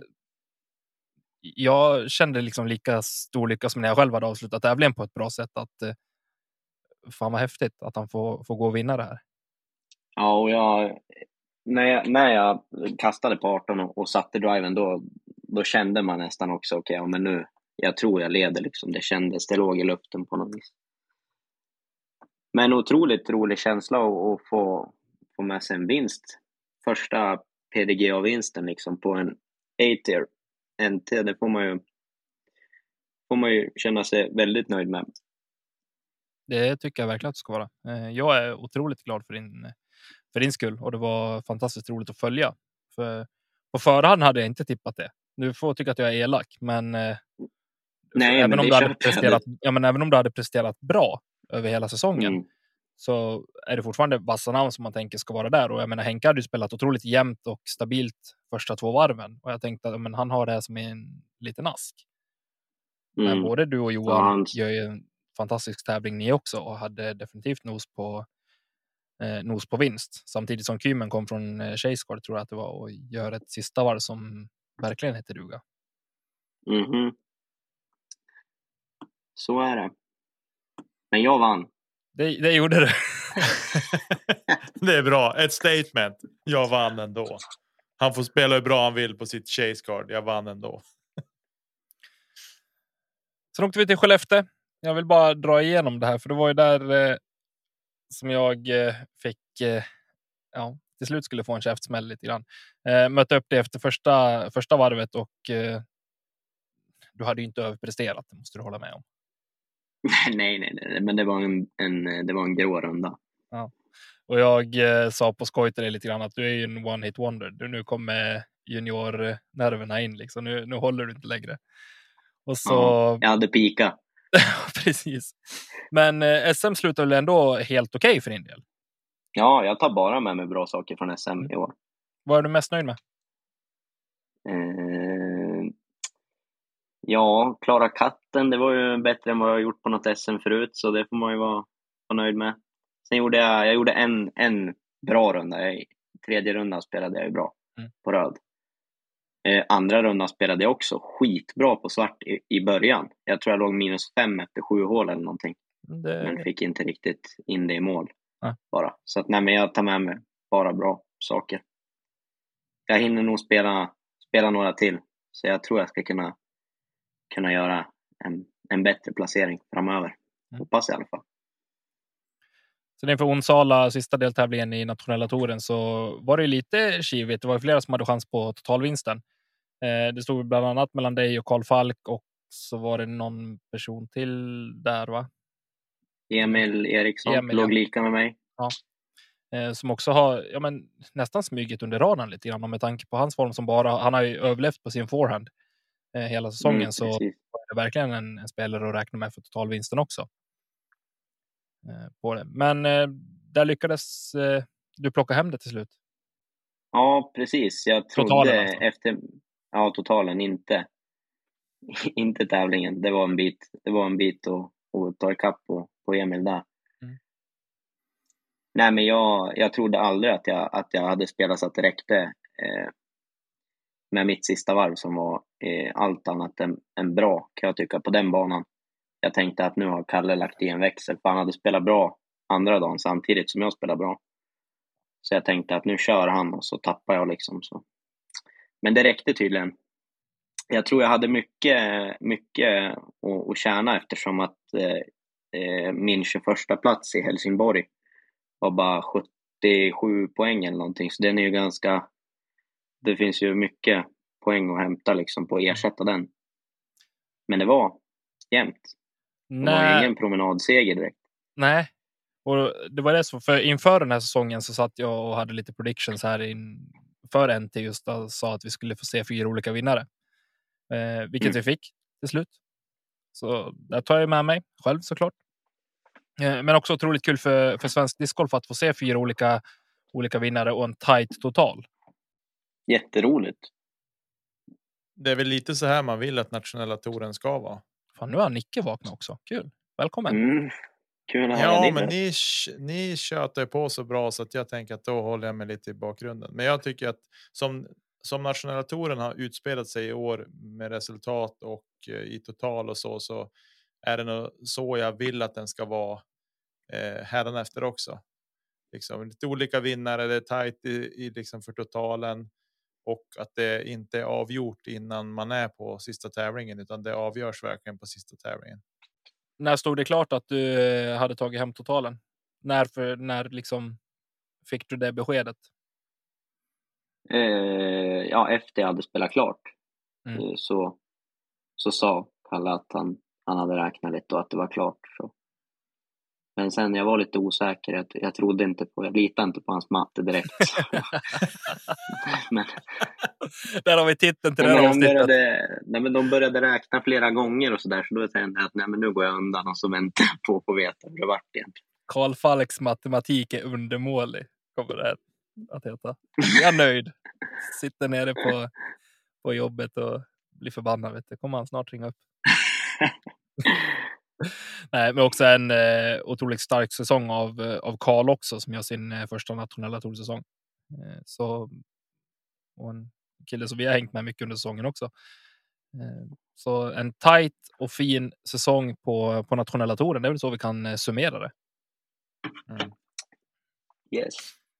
Jag kände liksom lika stor lycka som när jag själv hade avslutat tävlingen på ett bra sätt. Att eh, fan vad häftigt att han får, får gå och vinna det här. Ja, och jag... När jag, när jag kastade på arton och, och satte driven, då, då kände man nästan också, okej, okay, ja, men nu, jag tror jag leder liksom. Det kändes, det låg i luften på något vis. Men otroligt rolig känsla att, att få, få med sig en vinst. Första P D G A-vinsten liksom på en A-tier. N T, det får man ju får man ju känna sig väldigt nöjd med. Det tycker jag verkligen att det ska vara. Jag är otroligt glad för din, för din skull. Och det var fantastiskt roligt att följa. För på förhand hade jag inte tippat det. Nu får jag tycka att jag är elak. Men, Nej, även, men om du hade presterat, det. ja, men även om du hade presterat bra över hela säsongen. Mm. Så är det fortfarande vassa namn som man tänker ska vara där. Och jag menar, Henke hade ju spelat otroligt jämnt och stabilt första två varven. Och jag tänkte att men han har det här som en liten ask. Mm. Men både du och Johan ja, han... gör ju en fantastisk tävling ni också. Och hade definitivt nos på, eh, nos på vinst. Samtidigt som Kymen kom från eh, Chasegård, tror jag att det var. Och gör ett sista varv som verkligen heter duga. Mhm. Så är det. Men jag vann. Det, det gjorde det. Det är bra. Ett statement. Jag vann ändå. Han får spela hur bra han vill på sitt chase card. Jag vann ändå. Så åkte vi till Skellefteå. Jag vill bara dra igenom det här. För det var ju där eh, som jag eh, fick... Eh, ja, till slut skulle få en käftsmäll lite grann. Eh, mötte upp det efter första, första varvet. Och eh, du hade ju inte överpresterat. Det måste du hålla med om. Nej, nej, nej. Men det var en, en, det var en grå runda. Ja. Och jag eh, sa på skoj till dig lite grann att du är ju en one hit wonder. Du nu kommer juniornerverna in liksom. Nu, nu håller du inte längre. Och så... Ja, jag hade pika. Precis. Men eh, S M slutar väl ändå helt okej okay för din del? Ja, jag tar bara med mig bra saker från S M mm. i år. Vad är du mest nöjd med? Eh... Ja, klara katten, det var ju bättre än vad jag har gjort på något S M förut, så det får man ju vara, vara nöjd med. Sen gjorde jag, jag gjorde en, en bra runda. Jag, tredje rundan spelade jag ju bra mm. på röd. Eh, andra rundan spelade jag också skitbra på svart i, i början. Jag tror jag låg minus fem efter sju hål eller någonting. Det... Men fick inte riktigt in det i mål. Ah. Bara. Så att nej, men jag tar med mig bara bra saker. Jag hinner nog spela, spela några till. Så jag tror jag ska kunna kunna göra en, en bättre placering framöver. Mm. Hoppas i alla fall. Så inför Onsala, sista deltävlingen i nationella touren, så var det lite kivigt. Det var flera som hade chans på totalvinsten. Eh, det stod bland annat mellan dig och Karl Falk, och så var det någon person till där, va? Emil Eriksson Emil, låg ja. lika med mig. Ja. Eh, som också har ja, men, nästan smugit under radarn lite grann, med tanke på hans form som bara, han har ju överlevt på sin forehand eh, hela säsongen, mm, så är det verkligen en, en spelare att räkna med för totalvinsten också. På det. Men eh, där lyckades eh, du plocka hem det till slut. Ja, precis. Jag trodde totalen, alltså. efter ja, totalen, inte inte tävlingen. Det var en bit det var en bit att, att ta ikapp på, på Emil där. Mm. Nej, men jag, jag trodde aldrig att jag, att jag hade spelat så att det räckte eh, med mitt sista varv, som var eh, allt annat än, än bra, kan jag tycka, på den banan. Jag tänkte att nu har Kalle lagt i en växel, för han hade spelat bra andra dagen samtidigt som jag spelade bra. Så jag tänkte att nu kör han och så tappar jag liksom. Så. Men det räckte tydligen. Jag tror jag hade mycket, mycket att, att tjäna, eftersom att eh, min tjugoförsta plats i Helsingborg var bara sjuttiosju poäng eller någonting. Så den är ju ganska... Det finns ju mycket poäng att hämta liksom på att ersätta den. Men det var jämnt. Det var ingen promenadseger direkt. Nej, och det var det så, för inför den här säsongen så satt jag och hade lite predictions här in, för N T just och sa att vi skulle få se fyra olika vinnare. Eh, vilket mm. vi fick till slut. Så där tar jag med mig själv såklart. Eh, men också otroligt kul för, för svensk discgolf att få se fyra olika, olika vinnare och en tight total. Jätteroligt. det är väl lite så här man vill att nationella touren ska vara. Fan, nu har Nicke vaknat också. Kul. Välkommen. Mm. Kul att höra Ja, din men röst. ni, ni tjötar på så bra så att jag tänker att då håller jag mig lite i bakgrunden. Men jag tycker att som, som nationella touren har utspelat sig i år med resultat och eh, i total och så, så är det nog så jag vill att den ska vara eh, hädanefter också. Liksom, lite olika vinnare, det är tajt i, i liksom för totalen och att det inte är avgjort innan man är på sista tävlingen, utan det avgörs verkligen på sista tävlingen. När stod det klart att du eh, hade tagit hem totalen? När, för, när liksom fick du det beskedet? Eh, ja, efter jag hade spelat klart Mm. eh, så, så sa Kalle att han, han hade räknat lite och att det var klart. Så. Men sen jag var lite osäker. Jag, jag trodde inte på, jag litade inte på hans matte direkt. men, Där har vi titeln till nej, det här men de avsnittet. började, nej, men de började räkna flera gånger och så där. Så då tänkte jag att nej, men nu går jag undan och så väntar jag på att få veta hur det vart egentligen. Karl Falks matematik är undermålig. Kommer det här att heta. Jag är nöjd. Sitter nere på, på jobbet och blir förbannad. Vet du. Kommer han snart ringa upp. Nej, men också en eh, otroligt stark säsong av, eh, av Karl också, som gör sin eh, första nationella toursäsong. Eh, så, och en kille som vi har hängt med mycket under säsongen också. Eh, så en tight och fin säsong på, på nationella touren. Det är väl så vi kan eh, summera det. Mm. Yes.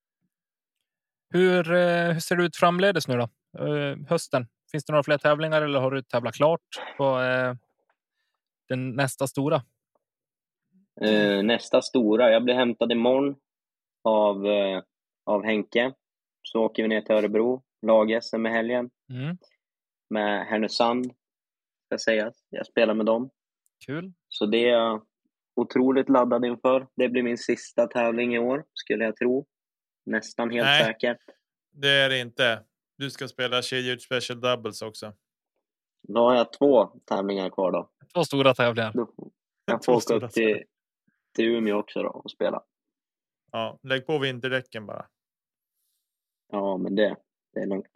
Hur, eh, hur ser det ut framledes nu då? Eh, hösten. Finns det några fler tävlingar eller har du tävlat klart på eh, den nästa stora? Eh, nästa stora, jag blir hämtad imorgon av, eh, av Henke. Så åker vi ner till Örebro, lag-S M i helgen. Mm. Med Härnösand, ska sägas. Jag spelar med dem. Kul. Så det är jag otroligt laddad inför. Det blir min sista tävling i år, skulle jag tro. Nästan helt Nej. säkert. Det är det inte. Du ska spela kedjut special doubles också. Då har jag två tävlingar kvar då. Två stora tävlingar. då jag Två får åka stora upp till, till Umeå också då och spela. Ja, lägg på vinterdäcken bara. Ja, men det, det är lugnt.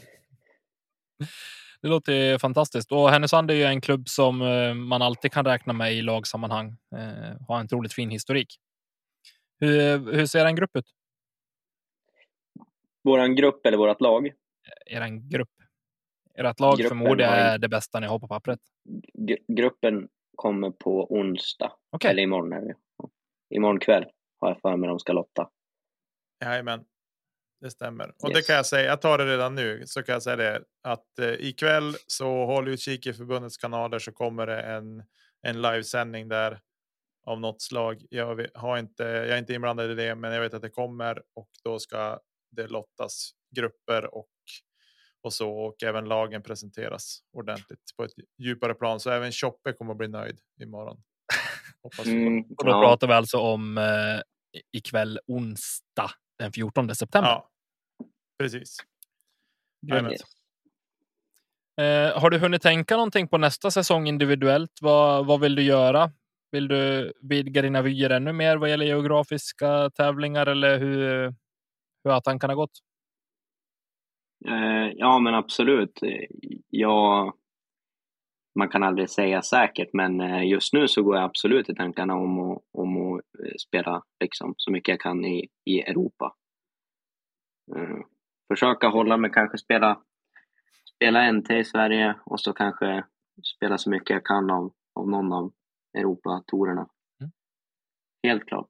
Det låter fantastiskt. Och Härnösand är ju en klubb som eh, man alltid kan räkna med i lagsammanhang. Eh, har en otroligt fin historik. Hur, hur ser en grupp ut? Våran grupp eller vårat lag? Er en grupp. Ert lag Gruppen förmodligen har en- är det bästa ni har på pappret. Gr- gruppen kommer på onsdag. Okej. Eller imorgon är det. Imorgon kväll har jag för mig de ska lotta. Jajamän. Det stämmer. Och Yes. det kan jag säga, jag tar det redan nu, så kan jag säga det att eh, ikväll så håll utkik i förbundets kanaler, så kommer det en, en livesändning där av något slag. Jag vet- har inte, jag är inte inblandad i det, men jag vet att det kommer, och då ska det lottas grupper och, och så, och även lagen presenteras ordentligt på ett djupare plan. Så även Choppe kommer att bli nöjd imorgon. Hoppas vi. Mm, Och då ja. pratar vi alltså om eh, ikväll onsdag den fjortonde september. Ja, precis. Grymt. Yes. Eh, har du hunnit tänka någonting på nästa säsong individuellt? Vad, vad vill du göra? Vill du vidga dina vyer ännu mer vad gäller geografiska tävlingar, eller hur, hur har tankarna gått? Eh, ja, men absolut. Ja, man kan aldrig säga säkert, men eh, just nu så går jag absolut i tankarna om att, om att eh, spela liksom, så mycket jag kan i, i Europa. Eh, försöka hålla mig, kanske spela, spela N T i Sverige och så kanske spela så mycket jag kan av, av någon av Europa-tourerna. Mm. Helt klart.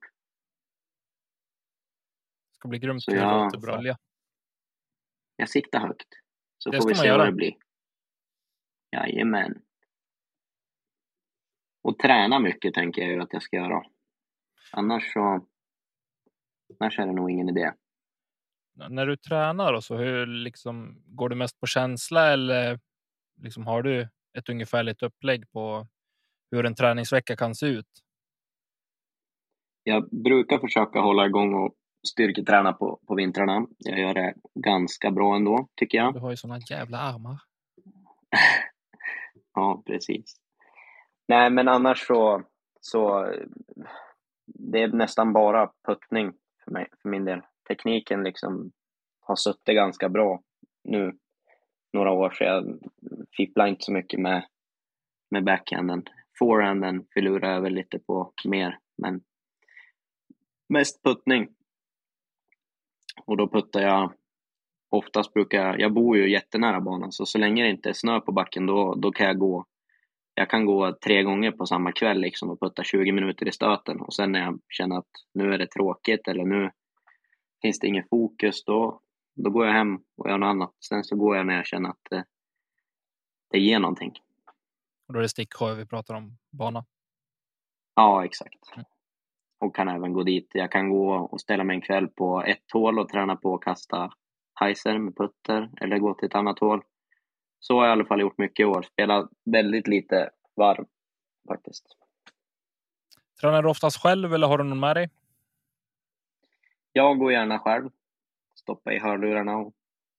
Det ska bli grymt Så att jag- låta följa. Jag siktar högt. Så Det får ska vi man se göra. vad det blir. Jajamän. Och träna mycket tänker jag ju att jag ska göra. Annars så... Annars är det nog ingen idé. N- När du tränar och så, hur liksom, går du mest på känsla, eller liksom, har du ett ungefärligt upplägg på hur en träningsvecka kan se ut? Jag brukar försöka hålla igång och styrketräna på, på vintrarna. Jag gör det ganska bra ändå, tycker jag. Du har ju såna jävla armar. Ja, precis. Nej, men annars så... så det är nästan bara puttning för, mig, för min del. Tekniken liksom har suttit ganska bra nu några år så jag fipplar inte så mycket med, med backhanden. Forehanden förlorar jag väl lite på mer, men mest puttning. Och då puttar jag, oftast brukar jag, jag bor ju jättenära banan, så så länge det inte är snö på backen, då, då kan jag gå, jag kan gå tre gånger på samma kväll liksom och putta tjugo minuter i stöten. Och sen när jag känner att nu är det tråkigt eller nu finns det ingen fokus, då, då går jag hem och gör något annat. Sen så går jag när jag känner att det, det ger någonting. Och då är det sticksjö vi pratar om, bana. Ja, exakt. Mm. Och kan även gå dit. Jag kan gå och ställa mig en kväll på ett hål och träna på att kasta heiser med putter. Eller gå till ett annat hål. Så har jag i alla fall gjort mycket i år. Spelat väldigt lite varv faktiskt. Tränar du oftast själv eller har du någon med dig? Jag går gärna själv. Stoppa i hörlurarna och,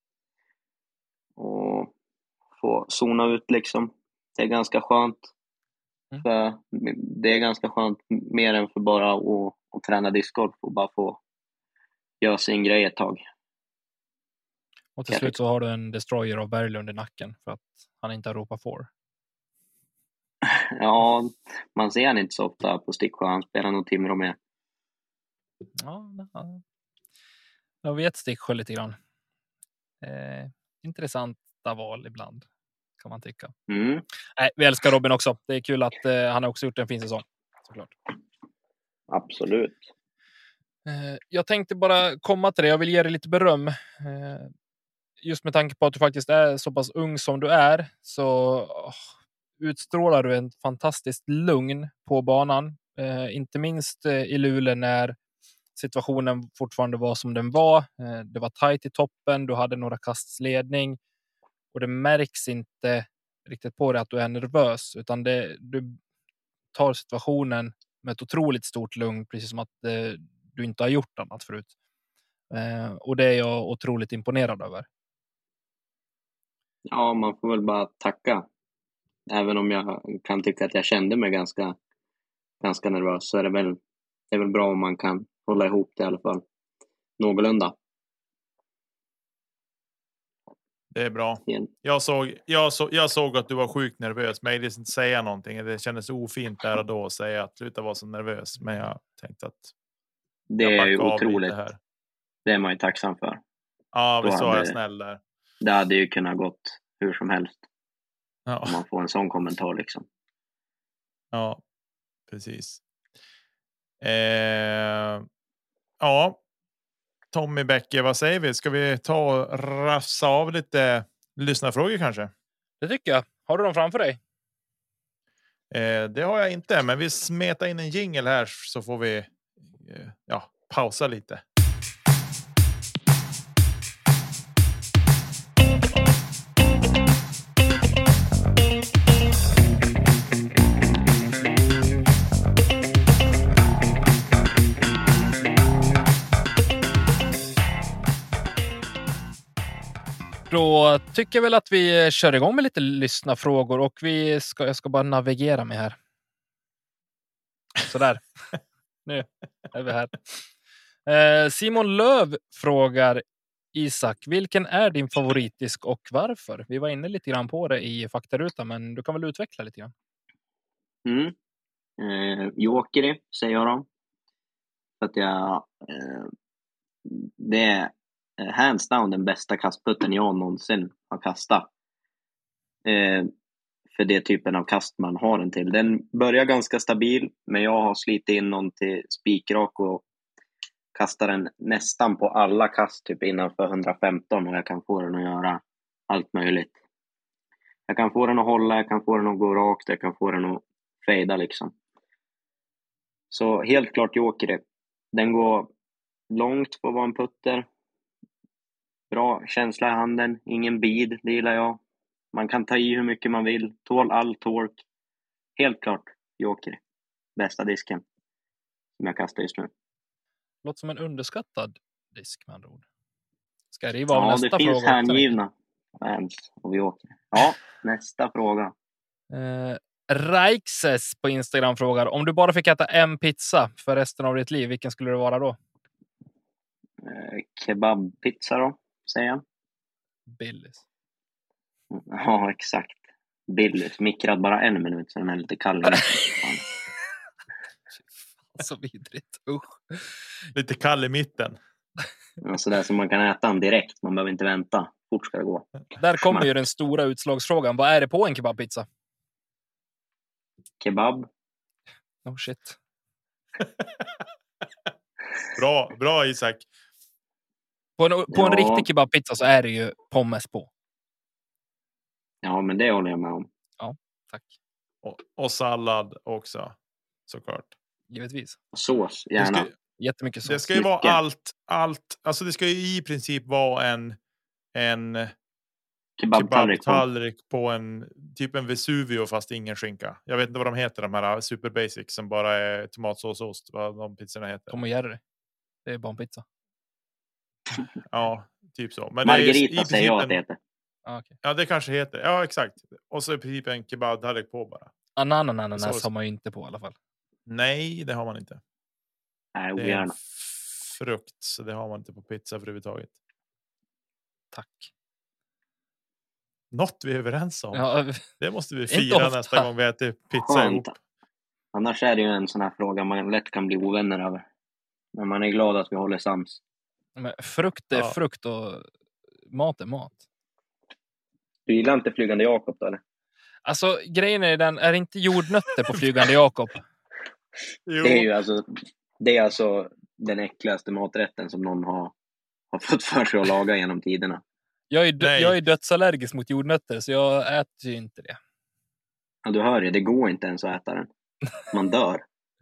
och få zona ut liksom. Det är ganska skönt. Mm. För det är ganska skönt mer än för bara att, att träna discgolf och bara få göra sin grej ett tag. Och till slut så har du en destroyer av Berglund i nacken för att han inte har ropat for. Ja, man ser han inte så ofta på Sticksjö. Han spelar nog Timrå med. Ja, ja. Jag vet Sticksjö lite grann. Eh, intressanta val ibland, kan man tycka. Mm. Nej, vi älskar Robin också. Det är kul att eh, han har också gjort en fin säsong. Såklart. Absolut. Eh, jag tänkte bara komma till det. Jag vill ge dig lite beröm. Eh, just med tanke på att du faktiskt är så pass ung som du är, så oh, utstrålar du en fantastiskt lugn på banan. Eh, inte minst eh, i Luleå när situationen fortfarande var som den var. Eh, det var tajt i toppen. Du hade några kasts ledning. Och det märks inte riktigt på det att du är nervös. Utan det, du tar situationen med ett otroligt stort lugn. Precis som att eh, du inte har gjort annat förut. Eh, och det är jag otroligt imponerad över. Ja, man får väl bara tacka. Även om jag kan tycka att jag kände mig ganska, ganska nervös, så är det väl, det är väl bra om man kan hålla ihop det i alla fall. Någorlunda. Det är bra. Jag såg, jag, så, jag såg att du var sjukt nervös, men jag ville inte säga någonting. Det kändes ofint där och då att säga att sluta vara så nervös. Men jag tänkte att det är ju otroligt. Här. Det är man ju tacksam för. Ja, vi sa jag snäll där. Det hade ju kunnat gått hur som helst. Ja. Om man får en sån kommentar liksom. Ja, precis. Eh, ja, Tommy Bäcke, vad säger vi? Ska vi ta och rafsa av lite lyssnarfrågor kanske? Det tycker jag. Har du dem framför dig? Eh, det har jag inte, men vi smetar in en jingle här så får vi eh, ja, pausa lite. Då tycker jag väl att vi kör igång med lite lyssnarfrågor och vi ska, jag ska bara navigera med här. Sådär. Nu är vi här. Eh, Simon Löv frågar Isak, vilken är din favoritdisk och varför? Vi var inne lite grann på det i faktarutan, men du kan väl utveckla lite grann. Mm. Eh, Jokeri säger jag då. För att jag eh, det är hands down den bästa kastputten jag någonsin har kastat. Eh, för det typen av kast man har den till. Den börjar ganska stabil, men jag har slitit in någon till spikrak och kastar den nästan på alla kast typ innanför hundrafemton, och jag kan få den att göra allt möjligt. Jag kan få den att hålla, jag kan få den att gå rakt, jag kan få den att fejda liksom. Så helt klart Jokeri. Den går långt på vad en putter. Bra känsla i handen, ingen bid, det gillar jag. Man kan ta i hur mycket man vill, tål all tork. Helt klart Jokeri. Bästa disken som jag kastar just nu. Låter som en underskattad disk med andra ord. Ska det vara ja, nästa fråga? Ja, det finns hängivna fans och Jokeri. Ja, nästa fråga. Eh, Raixes på Instagram frågar, om du bara fick äta en pizza för resten av ditt liv, vilken skulle det vara då? Eh, kebabpizza då, säger jag. Billys. Ja, exakt. Billy, mikrad bara en minut så den är lite kall. Så vidrigt. Usch. Lite kall i mitten. Ja, så där som man kan äta den direkt. Man behöver inte vänta. Fort ska det gå. Där kommer ju den stora utslagsfrågan. Vad är det på en kebabpizza? Kebab. Oh shit. Bra, bra Isak. På en, på Ja. en riktig kebabpizza så är det ju pommes på. Ja, men det håller jag med om. Ja, tack. Och, och sallad också, såklart. Givetvis. Sås, Det gärna. ska, Jättemycket sås. det ska ju vara Mycket. allt, allt. Alltså det ska ju i princip vara en, en Kebabtallrik på. kebabtallrik på en typ en Vesuvio fast ingen skinka. Jag vet inte vad de heter, de här super basic som bara är tomatsås och ost. Vad de pizzorna heter. Tom och Jerry. Det är barnpizza. Ja, typ så. Men det är Margarita i säger jag att en, det heter. Ah, okay. Ja, det kanske heter. Ja, exakt. Och så är i princip en kebabtallrik på bara. Ananas Sås. har man ju inte på i alla fall. Nej, det har man inte. Nej, Det är en ogärna. f- frukt, så det har man inte på pizza överhuvudtaget. Tack. Något vi är överens om. Ja, Det måste vi Inte fira ofta. nästa gång vi äter pizza Skönt. ihop. Annars är det ju en sån här fråga man lätt kan bli ovänner över. Men man är glad att vi håller sams. men frukt är Ja. frukt och mat är mat. Du gillar inte Flygande Jakob då, eller? Alltså, grejen är den, är inte jordnötter på Flygande Jakob? Jo, Det är ju alltså, det är alltså den äckligaste maträtten som någon har, har fått för sig att laga genom tiderna. Jag är, dö- Nej. jag är dödsallergisk mot jordnötter, så jag äter ju inte det. Ja, du hör ju, det går inte ens att äta den. Man dör.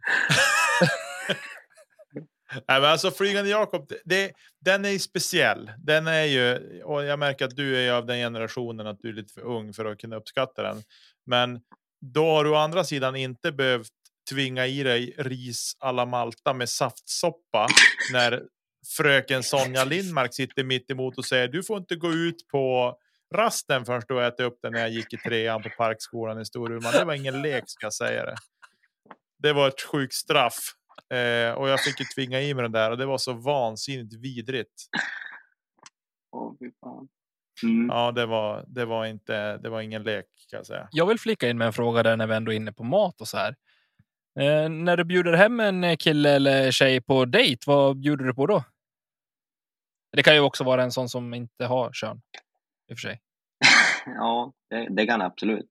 Nej, men alltså Flygande Jakob, det, det, den är ju speciell. Den är ju, och jag märker att du är av den generationen att du är lite för ung för att kunna uppskatta den. Men då har du å andra sidan inte behövt tvinga i dig ris alla Malta med saftsoppa när fröken Sonja Lindmark sitter mitt emot och säger du får inte gå ut på rasten först då äta upp den när jag gick i trean på Parkskolan i Storuman. Det var ingen lek, ska jag säga det. Det var ett sjukt straff. Eh, och jag fick ju tvinga i mig den där och det var så vansinnigt vidrigt. Åh, fy fan. Mm. Ja, det var, det var inte, det var ingen lek, kan jag säga. Jag vill flika in med en fråga där när vi ändå är inne på mat och så här. Eh, när du bjuder hem en kille eller tjej på dejt, vad bjuder du på då? Det kan ju också vara en sån som inte har kön. I och för sig. Ja, det, det kan det absolut.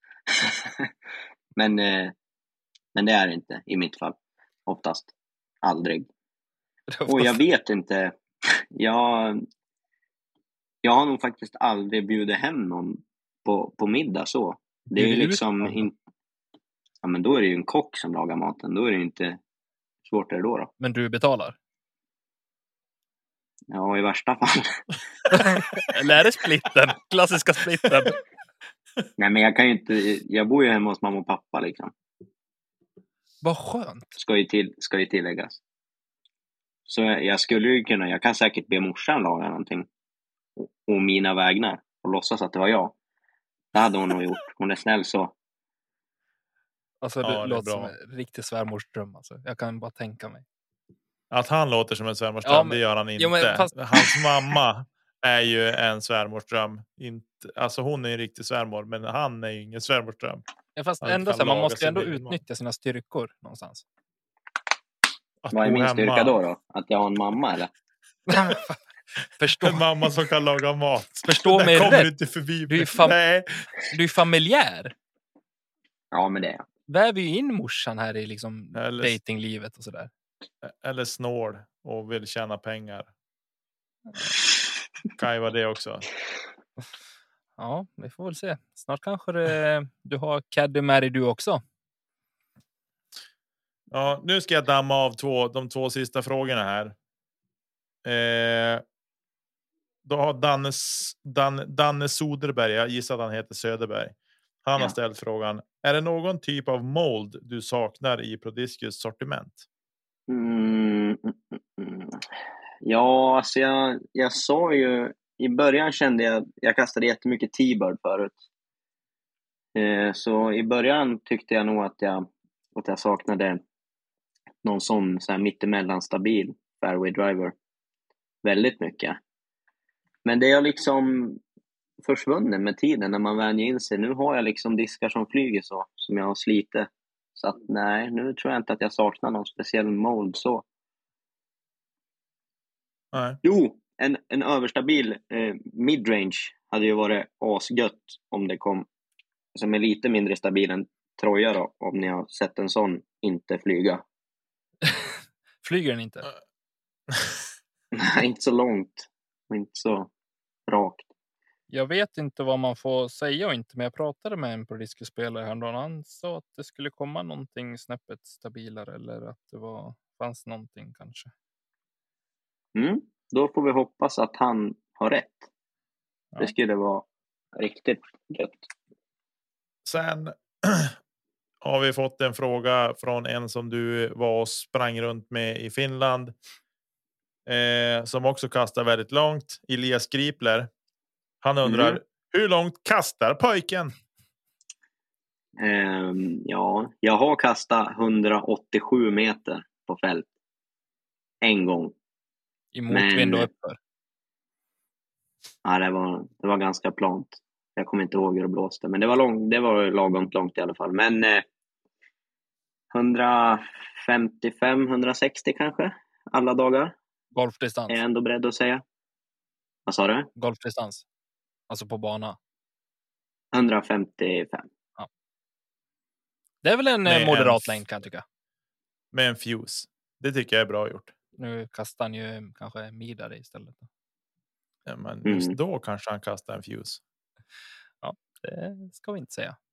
men, eh, men det är det inte i mitt fall. Oftast. Aldrig. Och jag vet inte. Jag, jag har nog faktiskt aldrig bjudit hem någon på, på middag så. Det är ju Bjuder liksom ut någon? in, ja, men då är det ju en kock som lagar maten. Då är det ju inte svårt är det då, då. Men du betalar? Ja, i värsta fall. Eller är det splitten? Klassiska splitten. Nej, men jag kan ju inte. Jag bor ju hemma hos mamma och pappa liksom. Vad skönt. Ska ju, till, ska ju tilläggas. Så jag, jag skulle ju kunna, jag kan säkert be morsan laga någonting. Och, och mina vägnar. Och låtsas att det var jag. Det hade hon nog gjort. Hon är snäll så. Alltså Ja, det, det är låter bra. som en riktig svärmorsdröm. Alltså. Jag kan bara tänka mig. Att han låter som en svärmorsdröm, Ja, men- det gör han inte. Jo, men fast- Hans mamma är ju en svärmorsdröm. Inte, alltså hon är en riktig svärmor, men han är ju ingen svärmorsdröm. Ja, fast Han ändå kan så här, man laga måste sin ändå egen mat. utnyttja sina styrkor någonstans. Att Vad är bo min hemma. styrka då då? Att jag har en mamma eller? Förstå, En mamma som kan laga mat. Förstå Där mig kommer rätt. du inte förbi. Du är fam- Nej. du är familjär. Ja, men det är jag. Väver ju in morsan här i liksom Eller- datinglivet och sådär. Eller snål och vill tjäna pengar. Kan ju vara det också. Ja, vi får väl se. Snart kanske det, du har Caddy Mary du också. Ja, nu ska jag damma av två, de två sista frågorna här. Eh, då har Dannes, Dan, Danne Soderberg, jag gissar att han heter Söderberg. Han har Ja. ställt frågan: är det någon typ av mold du saknar i Prodiscus sortiment? Mm, mm, mm, mm. Ja, alltså jag, jag sa ju i början kände jag jag kastade jättemycket T-bird förut. Eh, så i början tyckte jag nog att jag att jag saknade någon sån så här mittemellan stabil fairway driver väldigt mycket. Men det har liksom försvunnit med tiden när man vänjer in sig. Nu har jag liksom diskar som flyger så, som jag har slitit. Så att nej, nu tror jag inte att jag saknar någon speciell mold så. Nej. Jo, en, en överstabil eh, midrange hade ju varit asgött om det kom, som är lite mindre stabil än Troja då, om ni har sett en sån inte flyga. Flyger den inte? Nej, inte så långt och inte så rakt. Jag vet inte vad man får säga och inte, men jag pratade med en pro-disco-spelare häromdagen. Han sa att det skulle komma någonting snäppet stabilare, eller att det var, fanns någonting kanske. Mm, då får vi hoppas att han har rätt. Ja. Det skulle vara riktigt gött. Sen har vi fått en fråga från en som du var och sprang runt med i Finland. Eh, som också kastar väldigt långt. Elias Gripler. Han undrar, mm. hur långt kastar pojken? Um, ja, jag har kastat hundraåttiosju meter på fält. En gång. I motvind och uppför? Ja, det var, det var ganska plant. Jag kommer inte ihåg hur det blåste. Men det var, lång, det var lagom långt i alla fall. Men eh, hundrafemtiofem hundrasextio kanske. Alla dagar. Golfdistans? Är jag ändå beredd att säga. Vad sa du? Golfdistans? Alltså på bana? hundrafemtiofem. Ja. Det är väl en med moderat längd kan jag tycka. Med en fuse. Det tycker jag är bra gjort. Nu kastar han ju kanske midare istället. Ja, men just mm. då kanske han kastar en fuse. Ja, det ska vi inte säga.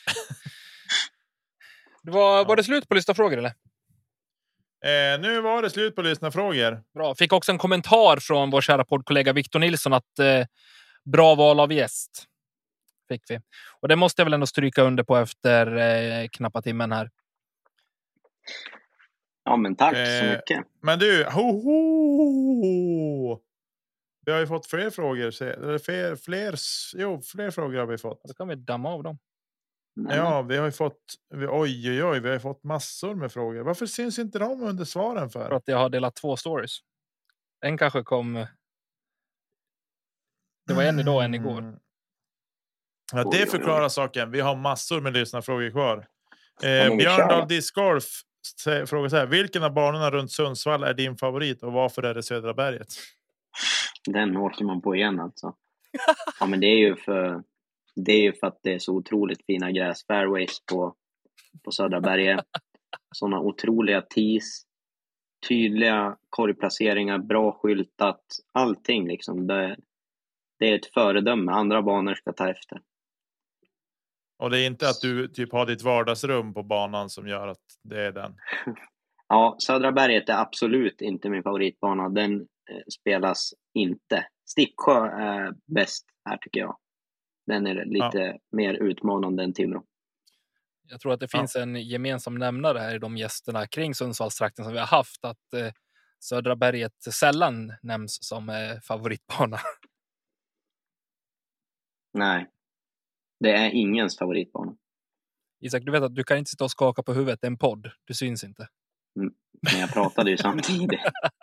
Det var, ja. var det slut på lyssnarfrågor eller? Eh, nu var det slut på lyssnarfrågor. Bra. Fick också en kommentar från vår kära poddkollega Victor Nilsson att eh, bra val av gäst. Fick vi. Och det måste jag väl ändå stryka under på efter eh, knappa timmen här. Ja, men tack eh, så mycket. Men du, ho, ho. Vi har ju fått fler frågor. Eller fler, fler, jo, fler frågor har vi fått. Då kan vi damma av dem. Nej. Ja, vi har ju fått, oj, oj, oj, vi har fått massor med frågor. Varför syns inte de under svaren för? För att jag har delat två stories. En kanske kom... Det var en idag, en igår. Mm. Ja, det förklarar saken. Vi har massor med lyssnarfrågor kvar. Eh, Björndal Discgolf frågar så här. Vilken av banorna runt Sundsvall är din favorit och varför är det Södra berget? Den åker man på igen alltså. Ja, men det är ju för det är ju för att det är så otroligt fina gräsfairways på på Södra berget. Såna otroliga tees, tydliga korgplaceringar, bra skyltat, allting liksom. Det, det är ett föredöme. Andra banor ska ta efter. Och det är inte att du typ har ditt vardagsrum på banan som gör att det är den? Ja, Södra berget är absolut inte min favoritbana. Den eh, spelas inte. Sticksjö är bäst här tycker jag. Den är lite ja. mer utmanande än Timrå. Jag tror att det finns ja. en gemensam nämnare här i de gästerna kring Sundsvallstrakten som vi har haft. Att eh, Södra berget sällan nämns som eh, favoritbana. Nej, det är ingens favoritbana. Isak, du vet att du kan inte sitta och skaka på huvudet. Det är en podd. Du syns inte. Mm, men jag pratade ju samtidigt.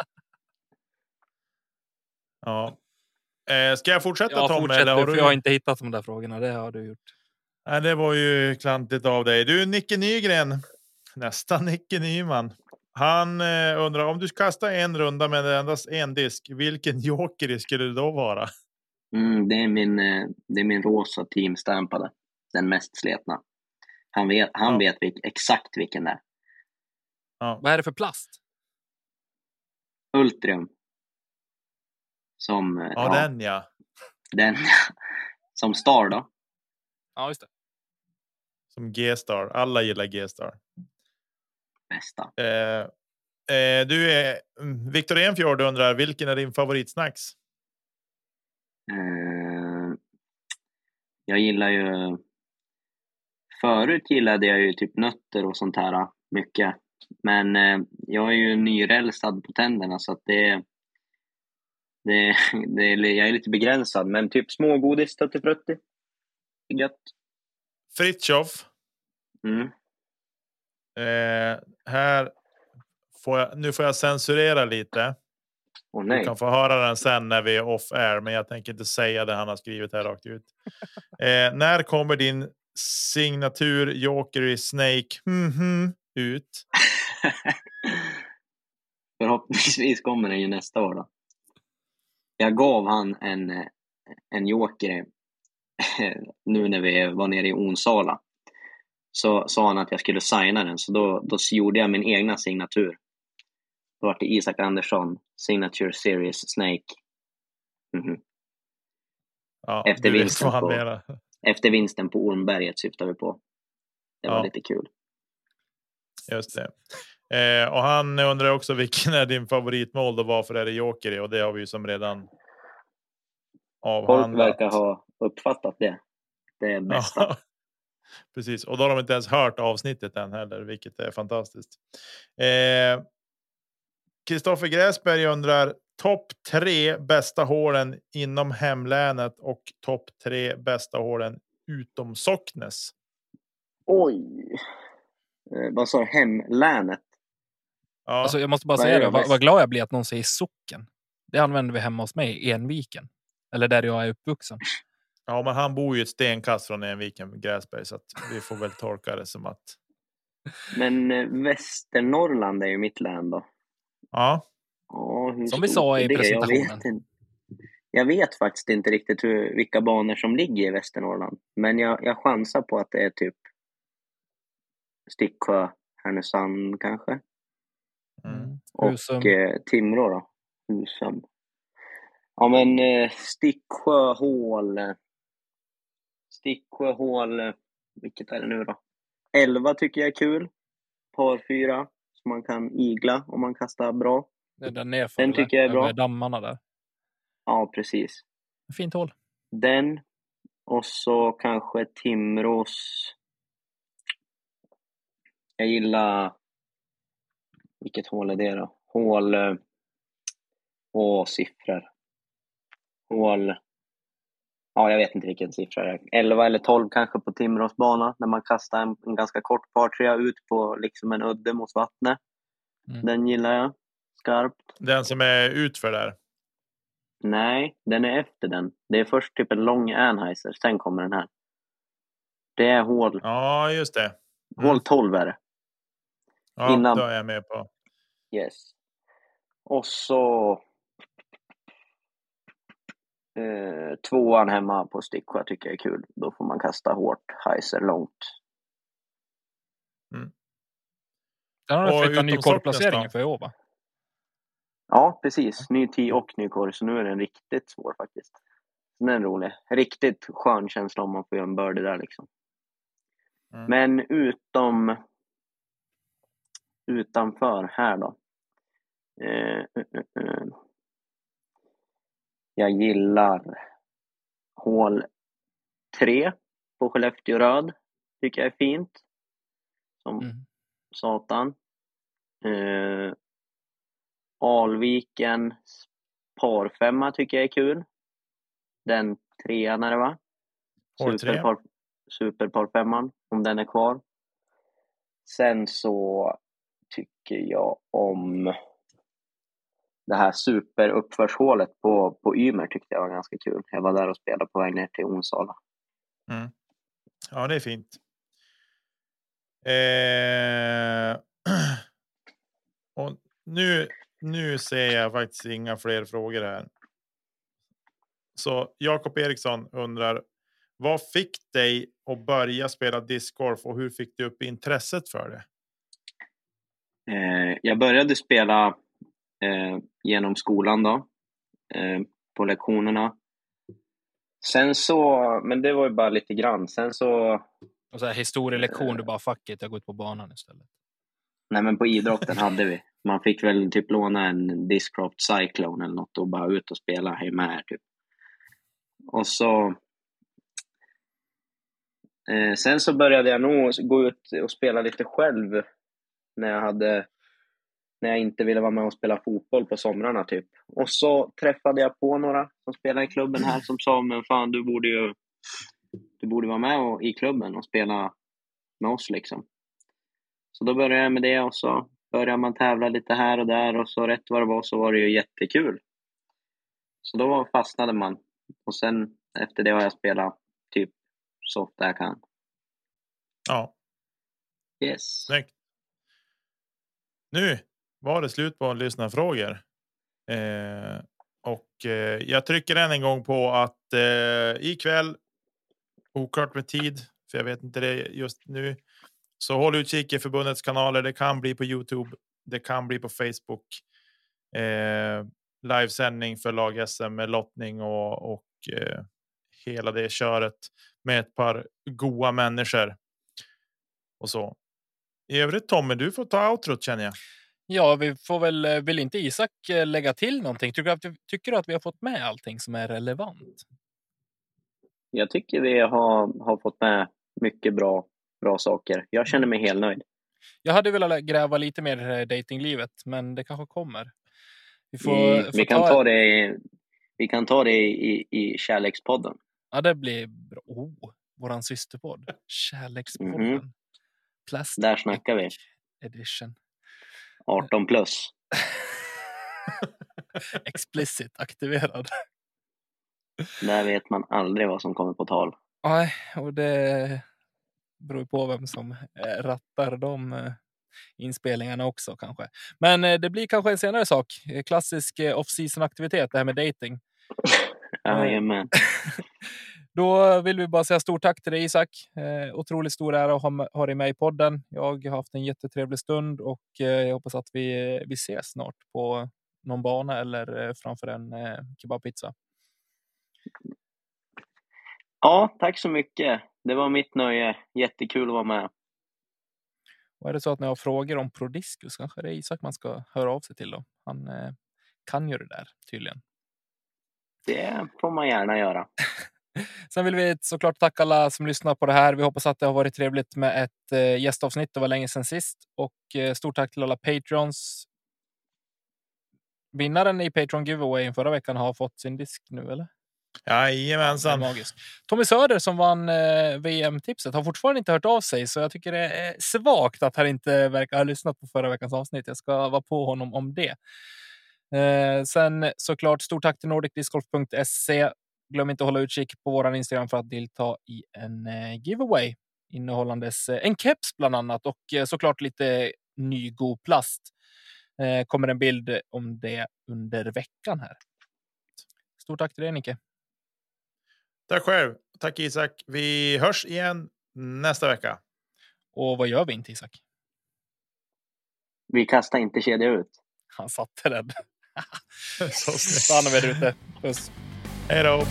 Ja. Eh, ska jag fortsätta ja, Tom? Fortsätt, eller har för du... jag har inte hittat de där frågorna. Det har du gjort. Nej, det var ju klantigt av dig. Du, Nicke Nygren. Nästan Nicke Nyman. Han eh, undrar om du kastar en runda med endast en disk. Vilken joker skulle det då vara? Mm, det är min eh, det är min rosa teamstampade. Den mest sletna. Han vet, han ja. vet vilk, exakt vilken det är. Ja. Vad är det för plast? Ultrium. Som, ja, ja, den ja. Den, som Star då. Ja, just det. Som G-Star. Alla gillar G-Star. Bästa. Eh, eh, du är... Viktor Enfjord undrar, vilken är din favoritsnacks? Eh, jag gillar ju... Förut gillade jag ju typ nötter och sånt här mycket. Men eh, jag är ju nyrälsad på tänderna så att det... Det, det, jag är lite begränsad, men typ smågodis, tuttifrutti. Gött. Fritjof. Mm. Eh, här får jag, nu får jag censurera lite. Åh, nej. Du kan få höra den sen när vi är off air, men jag tänker inte säga det han har skrivit här rakt ut. Eh, när kommer din signatur Joker i Snake mm-hmm, ut? Förhoppningsvis kommer den ju nästa år då. Jag gav han en, en Joker nu när vi var nere i Onsala. Så sa han att jag skulle signa den. Så då, då gjorde jag min egna signatur. Då var det Isak Andersson Signature Series Snake. Mm-hmm. Ja, efter, vinsten på, efter vinsten på Ormberget syftar vi på. Det var ja. lite kul. Just det. Eh, och han undrar också vilken är din favoritmål och varför är det Joker i? Och det har vi ju som redan avhandlat. Folk verkar ha uppfattat det. Det är bästa. Ja, precis. Och då har de inte ens hört avsnittet än heller, vilket är fantastiskt. Kristoffer eh, Gräsberg undrar topp tre bästa hålen inom hemlänet och topp tre bästa hålen utom Socknes. Oj. Eh, vad sa hemlänet? Ja. Alltså, jag måste bara vad säga det. Vad, vad glad jag blir att någon säger socken. Det använder vi hemma hos mig i Enviken. Eller där jag är uppvuxen. Ja, men han bor ju ett stenkast från Enviken, Gräsberg. Så att vi får väl tolka det som att... Men eh, Västernorrland är ju mitt län då. Ja. Ja, som vi sa i presentationen. Jag vet, jag vet faktiskt inte riktigt hur, vilka banor som ligger i Västernorrland. Men jag, jag chansar på att det är typ Sticksjö, Härnösand kanske. Mm. Och eh, Timrå då. Husum. Ja, men eh, Sticksjö hål. Sticksjö hål. Vilket är det nu då? elva tycker jag är kul. Par fyra. Så man kan igla om man kastar bra. Det där nerför, den tycker jag är bra. Dammarna där. Ja, precis. Fint hål. Den. Och så kanske Timrås. Jag gillar... Vilket hål är det då? Hål... Och siffror. Hål... Ja, jag vet inte vilken siffra det är. elva eller tolv kanske på Timrås bana. När man kastar en, en ganska kort partrea ut på liksom en udde mot vattnet. Mm. Den gillar jag. Skarpt. Den som är utför där? Nej, den är efter den. Det är först typ en lång Anheuser. Sen kommer den här. Det är hål... Ja, just det. Mm. Hål tolv är det. Ja, innan... då är jag med på. Yes. Och så... Eh, tvåan hemma på Sticksjö tycker jag är kul. Då får man kasta hårt, heiser långt. Mm. Den har du flyttat en ny korrplacering för i år, va? Ja, precis. Ny tee och ny korr. Så nu är den riktigt svår faktiskt. Den är rolig. Riktigt skön känsla om man får göra en birdie där liksom. Mm. Men utom utanför här då. Eh, uh, uh, uh. Jag gillar hål tre på Skellefteå röd. Tycker jag är fint. Som mm. satan. Eh, Alviken par femma tycker jag är kul. Den trean är det, va? Superpar, superpar femman, om den är kvar. Sen så tycker jag om det här superuppförshålet på, på Ymer tyckte jag var ganska kul. Jag var där och spelade på väg ner till Onsala. Mm. Ja, det är fint. Eh... och nu, nu ser jag faktiskt inga fler frågor här. Så Jakob Eriksson undrar, vad fick dig att börja spela discgolf och hur fick du upp intresset för det? Eh, jag började spela eh, genom skolan då. Eh, på lektionerna. Sen så, men det var ju bara lite grann. Sen så... Och så här historielektion, eh, du bara fuck it, jag går ut på banan istället. Nej, men på idrotten hade vi. Man fick väl typ låna en Discraft Cyclone eller något och bara ut och spela hemma här typ. Och så... Eh, sen så började jag nog gå ut och spela lite själv när jag hade... När jag inte ville vara med och spela fotboll på somrarna typ. Och så träffade jag på några som spelar i klubben här som sa, men fan du borde ju du borde vara med och, i klubben och spela med oss liksom. Så då började jag med det och så började man tävla lite här och där och så rätt vad det var så var det ju jättekul. Så då fastnade man. Och sen efter det har jag spelat typ så ofta jag kan. Ja. Yes. Snyggt. Nu var det slut på lyssnarfrågor. Eh, och eh, jag trycker än en gång på att eh, ikväll, oklart med tid, för jag vet inte det just nu, så håll utkik i förbundets kanaler. Det kan bli på YouTube, det kan bli på Facebook. Eh, livesändning för lag-S M med lottning och, och eh, hela det köret med ett par goa människor. Och så. I övrigt, Tommy, du får ta outrot, känner jag. Ja, vi får väl, vill inte Isak lägga till någonting? Tycker du, att, tycker du att vi har fått med allting som är relevant? Jag tycker vi har, har fått med mycket bra, bra saker. Jag känner mig helt nöjd. Jag hade velat gräva lite mer i datinglivet, men det kanske kommer. Vi, får, mm, får vi, kan ta... Ta det, vi kan ta det i, i Kärlekspodden. Ja, det blir bra. Oh, våran systerpodd. Kärlekspodden. Mm-hmm. Plastic Där snackar vi. Edition. arton plus. Explicit aktiverad. Där vet man aldrig vad som kommer på tal. Nej, och det beror på vem som rattar de inspelningarna också kanske. Men det blir kanske en senare sak. Klassisk off-season aktivitet, det här med dating. Jajamän. Då vill vi bara säga stort tack till dig, Isak. Eh, otroligt stor ära att ha, ha dig med i podden. Jag har haft en jättetrevlig stund och eh, jag hoppas att vi, vi ses snart på någon bana eller eh, framför en eh, kebabpizza. Ja, tack så mycket. Det var mitt nöje. Jättekul att vara med. Och är det så att ni har frågor om Prodiscus, kanske det är Isak man ska höra av sig till då. Han eh, kan ju det där tydligen. Det får man gärna göra. Sen vill vi såklart tacka alla som lyssnar på det här. Vi hoppas att det har varit trevligt med ett eh, gästavsnitt. Det var länge sedan sist. Och eh, stort tack till alla Patreons. Vinnaren i Patreon giveaway förra veckan har fått sin disk nu, eller? Jajamensan. Ja, magisk. Tommy Söder som vann eh, V M-tipset har fortfarande inte hört av sig. Så jag tycker det är svagt att han inte verkar ha lyssnat på förra veckans avsnitt. Jag ska vara på honom om det. Eh, sen såklart stort tack till nordic disc golf punkt se. Glöm inte att hålla utkik på våran Instagram för att delta i en eh, giveaway innehållandes eh, en keps bland annat och eh, såklart lite ny god plast. Eh, kommer en bild om det under veckan här. Stort tack till dig, Nicke. Tack själv. Tack Isak. Vi hörs igen nästa vecka. Och vad gör vi inte, Isak? Vi kastar inte kedja ut. Han satte den. Så stannar vi där ute. Puss. Hej då.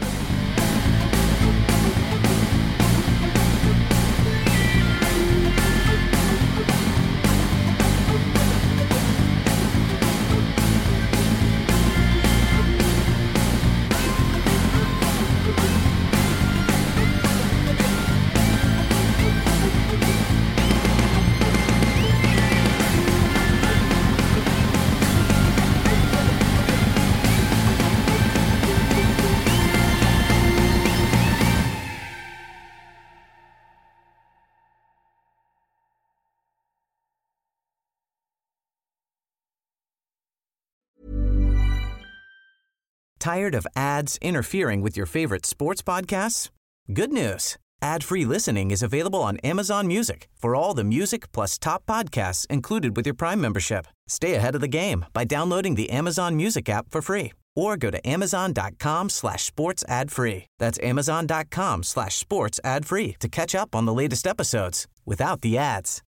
Tired of ads interfering with your favorite sports podcasts? Good news. Ad-free listening is available on Amazon Music for all the music plus top podcasts included with your Prime membership. Stay ahead of the game by downloading the Amazon Music app for free or go to amazon.com slash sports ad free. That's amazon.com slash sports ad free to catch up on the latest episodes without the ads.